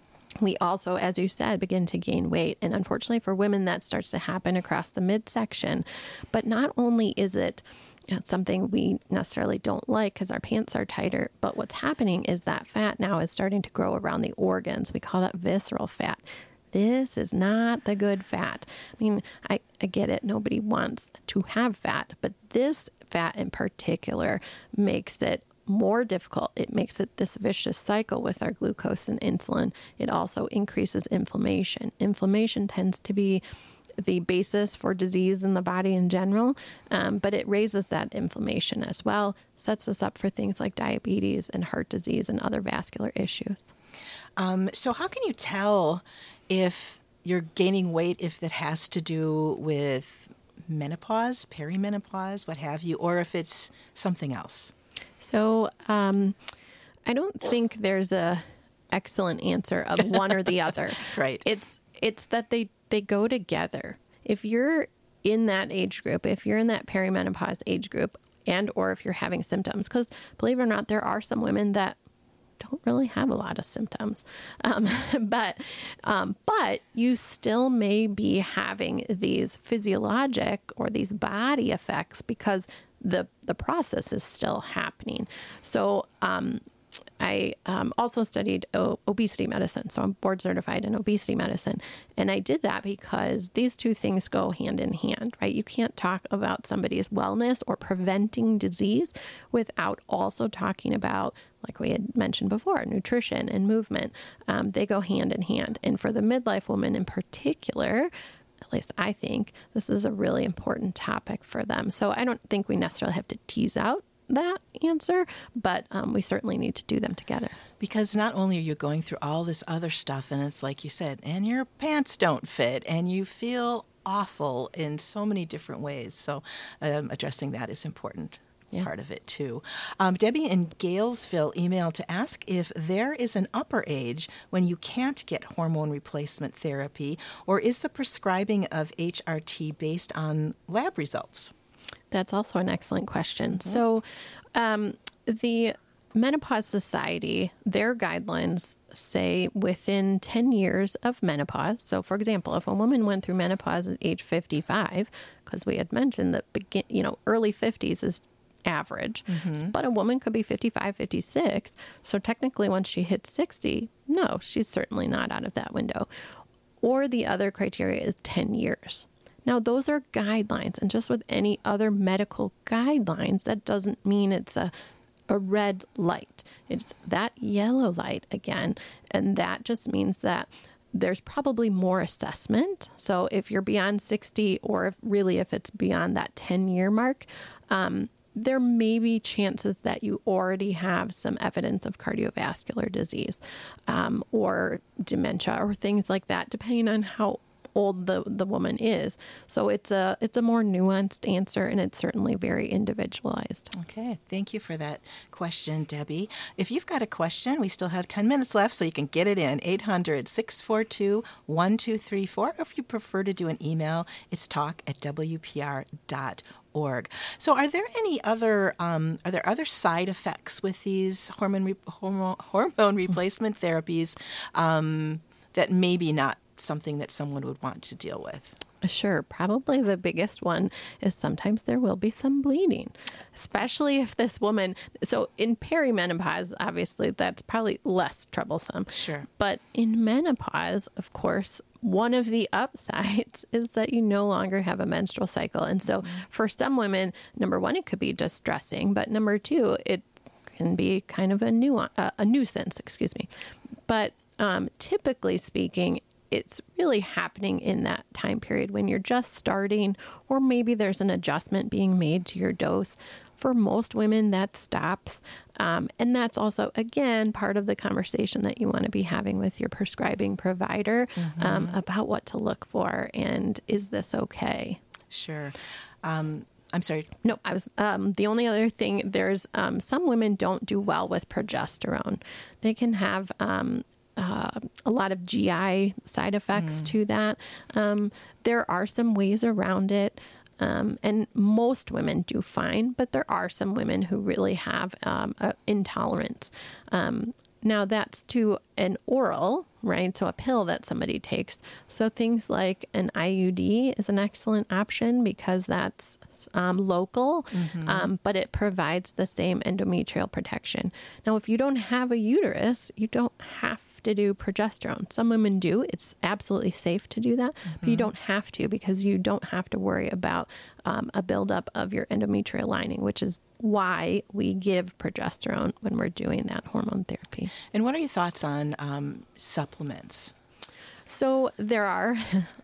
We also, as you said, begin to gain weight. And unfortunately for women, that starts to happen across the midsection. But not only is it you know, something we necessarily don't like because our pants are tighter, but what's happening is that fat now is starting to grow around the organs. We call that visceral fat. This is not the good fat. I mean, I, I get it. Nobody wants to have fat, but this fat in particular makes it more difficult. It makes it this vicious cycle with our glucose and insulin. It also increases inflammation. Inflammation tends to be the basis for disease in the body in general, um, but it raises that inflammation as well, sets us up for things like diabetes and heart disease and other vascular issues. Um, so how can you tell if you're gaining weight, if that has to do with menopause, perimenopause, what have you, or if it's something else? So um, I don't think there's a excellent answer of one or the other. Right. It's it's that they, they go together. If you're in that age group, if you're in that perimenopause age group, and or if you're having symptoms, because believe it or not, there are some women that don't really have a lot of symptoms, um, but um, but you still may be having these physiologic or these body effects because the the process is still happening. So um, I um, also studied o- obesity medicine, so I'm board certified in obesity medicine, and I did that because these two things go hand in hand, right? You can't talk about somebody's wellness or preventing disease without also talking about, like we had mentioned before, nutrition and movement. Um, they go hand in hand, and for the midlife woman in particular, at least I think this is a really important topic for them. So I don't think we necessarily have to tease out that answer, but um, we certainly need to do them together. Because not only are you going through all this other stuff, and it's like you said, and your pants don't fit, and you feel awful in so many different ways. So um, addressing that is important. Yeah. Part of it too. Um, Debbie in Galesville emailed to ask if there is an upper age when you can't get hormone replacement therapy, or is the prescribing of H R T based on lab results? That's also an excellent question. Mm-hmm. So um, the Menopause Society, their guidelines say within ten years of menopause. So, for example, if a woman went through menopause at age fifty-five, because we had mentioned that begin, you know, early fifties is average, mm-hmm. but a woman could be fifty-five, fifty-six. So technically once she hits sixty, no, she's certainly not out of that window. Or the other criteria is ten years. Now, those are guidelines, and just with any other medical guidelines, that doesn't mean it's a, a red light. It's that yellow light again, and that just means that there's probably more assessment. So if you're beyond sixty, or if really if it's beyond that ten-year mark, um, there may be chances that you already have some evidence of cardiovascular disease um, or dementia or things like that, depending on how old the, the woman is. So it's a it's a more nuanced answer, and it's certainly very individualized. Okay, thank you for that question, Debbie. If you've got a question, we still have ten minutes left, so you can get it in. eight hundred, six four two, one two three four. Or if you prefer to do an email, it's talk at w p r dot org. So are there any other, um, are there other side effects with these hormone, re- hormone, hormone replacement therapies um, that maybe not something that someone would want to deal with? Sure. Probably the biggest one is sometimes there will be some bleeding, especially if this woman, so in perimenopause, obviously that's probably less troublesome. Sure. But in menopause, of course, one of the upsides is that you no longer have a menstrual cycle. And so mm-hmm. for some women, number one, it could be distressing, but number two, it can be kind of a, nu- uh, a nuisance, excuse me. But um, typically speaking, it's really happening in that time period when you're just starting, or maybe there's an adjustment being made to your dose. For most women, that stops. Um, and that's also, again, part of the conversation that you want to be having with your prescribing provider mm-hmm. um, about what to look for and is this okay? Sure. Um, I'm sorry. No, I was, um, the only other thing, there's um, some women don't do well with progesterone. They can have um, uh, a lot of G I side effects mm. to that. Um, there are some ways around it. Um, and most women do fine, but there are some women who really have um, a intolerance. Um, now that's to an oral, right? So a pill that somebody takes. So things like an I U D is an excellent option because that's um, local, mm-hmm. um, but it provides the same endometrial protection. Now, if you don't have a uterus, you don't have to do progesterone. Some women do. It's absolutely safe to do that, mm-hmm. but you don't have to because you don't have to worry about um, a buildup of your endometrial lining, which is why we give progesterone when we're doing that hormone therapy. And what are your thoughts on um, supplements? So there are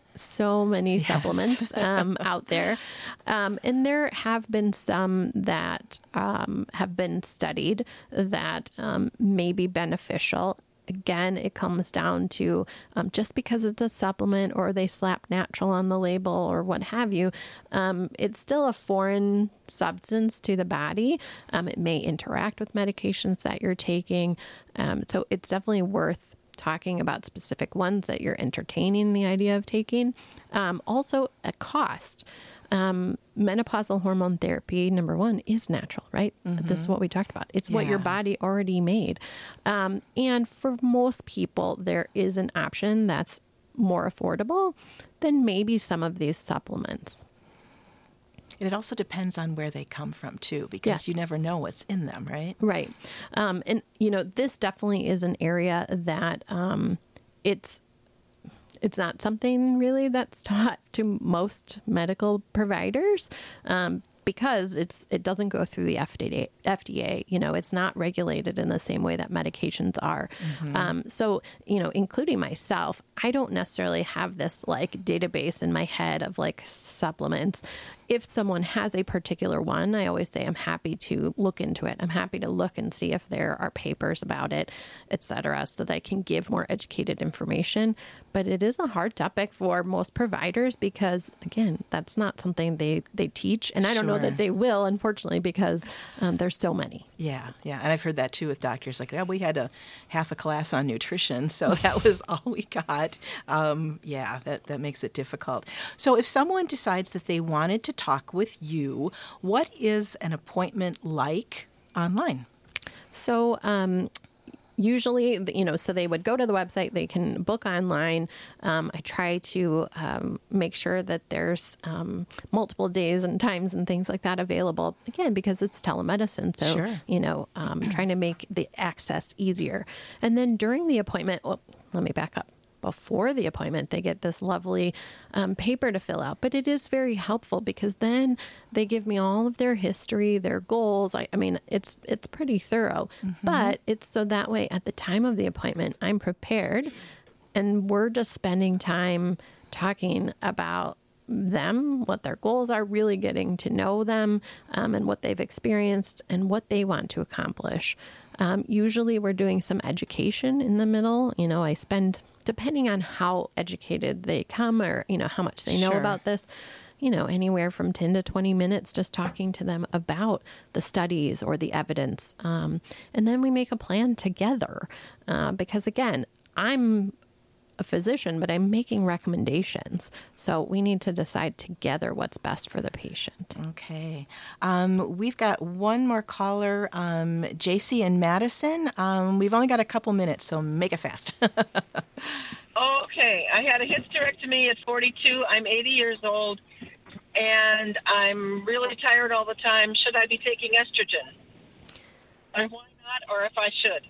so many yes. supplements um, out there. Um, and there have been some that um, have been studied that um, may be beneficial. Again, it comes down to um, just because it's a supplement or they slap natural on the label or what have you, um, it's still a foreign substance to the body. Um, it may interact with medications that you're taking. Um, so it's definitely worth talking about specific ones that you're entertaining the idea of taking. Um, also, a cost. Um, menopausal hormone therapy, number one, is natural, right? Mm-hmm. This is what we talked about. It's yeah. what your body already made. Um, and for most people, there is an option that's more affordable than maybe some of these supplements. And it also depends on where they come from, too, because yes. you never know what's in them, right? Right. Um, and, you know, this definitely is an area that um, it's It's not something really that's taught to most medical providers um, because it's it doesn't go through the F D A. F D A, you know, it's not regulated in the same way that medications are. Mm-hmm. Um, so, you know, including myself, I don't necessarily have this like database in my head of like supplements. If someone has a particular one, I always say I'm happy to look into it. I'm happy to look and see if there are papers about it, et cetera, so that I can give more educated information. But it is a hard topic for most providers because, again, that's not something they, they teach. And I don't sure. know that they will, unfortunately, because um, there's so many. Yeah, yeah. And I've heard that, too, with doctors. Like, yeah, we had a half a class on nutrition, so that was all we got. Um, yeah, that, that makes it difficult. So if someone decides that they wanted to talk with you, what is an appointment like online? So um, usually, you know, so they would go to the website, they can book online. Um, I try to um, make sure that there's um, multiple days and times and things like that available, again, because it's telemedicine. So, sure. you know, um, trying to make the access easier. And then during the appointment, well, let me back up. Before the appointment, they get this lovely um, paper to fill out. But it is very helpful because then they give me all of their history, their goals. I, I mean, it's it's pretty thorough. Mm-hmm. But it's so that way at the time of the appointment, I'm prepared. And we're just spending time talking about them, what their goals are, really getting to know them um, and what they've experienced and what they want to accomplish. Um, usually we're doing some education in the middle. You know, I spend... depending on how educated they come or, you know, how much they know sure. about this, you know, anywhere from ten to twenty minutes just talking to them about the studies or the evidence. Um, and then we make a plan together uh, because, again, I'm a physician, but I'm making recommendations. So we need to decide together what's best for the patient. Okay. Um, we've got one more caller, um, J C in Madison. Um, we've only got a couple minutes, so make it fast. Okay. I had a hysterectomy at forty-two. I'm eighty years old, and I'm really tired all the time. Should I be taking estrogen? And why not, or if I should?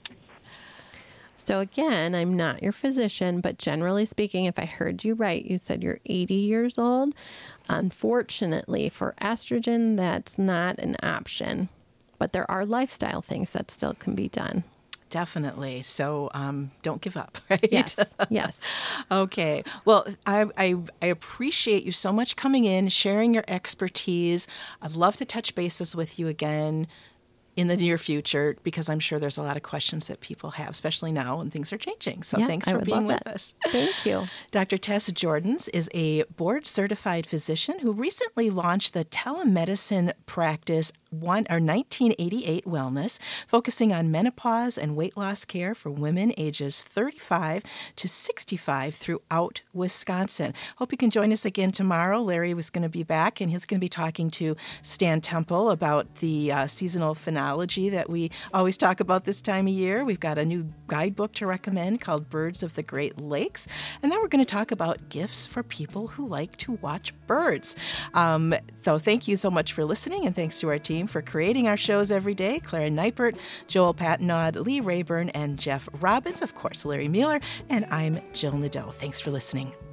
So again, I'm not your physician, but generally speaking, if I heard you right, you said you're eighty years old. Unfortunately, for estrogen, that's not an option. But there are lifestyle things that still can be done. Definitely. So um, don't give up, right? Yes. Yes. Okay. Well, I, I I appreciate you so much coming in, sharing your expertise. I'd love to touch bases with you again in the near future, because I'm sure there's a lot of questions that people have, especially now when things are changing. So yeah, thanks I for would being love with that. us. Thank you. Doctor Tess Jordans is a board-certified physician who recently launched the telemedicine practice one or nineteen eighty-eight Wellness, focusing on menopause and weight loss care for women ages thirty-five to sixty-five throughout Wisconsin. Hope you can join us again tomorrow. Larry was going to be back, and he's going to be talking to Stan Temple about the uh, seasonal phenology that we always talk about this time of year. We've got a new guidebook to recommend called Birds of the Great Lakes, and then we're going to talk about gifts for people who like to watch birds. Um, so thank you so much for listening, and thanks to our team for creating our shows every day. Clara Neipert, Joel Patnaud, Lee Rayburn, and Jeff Robbins. Of course, Larry Mueller, and I'm Jill Nadeau. Thanks for listening.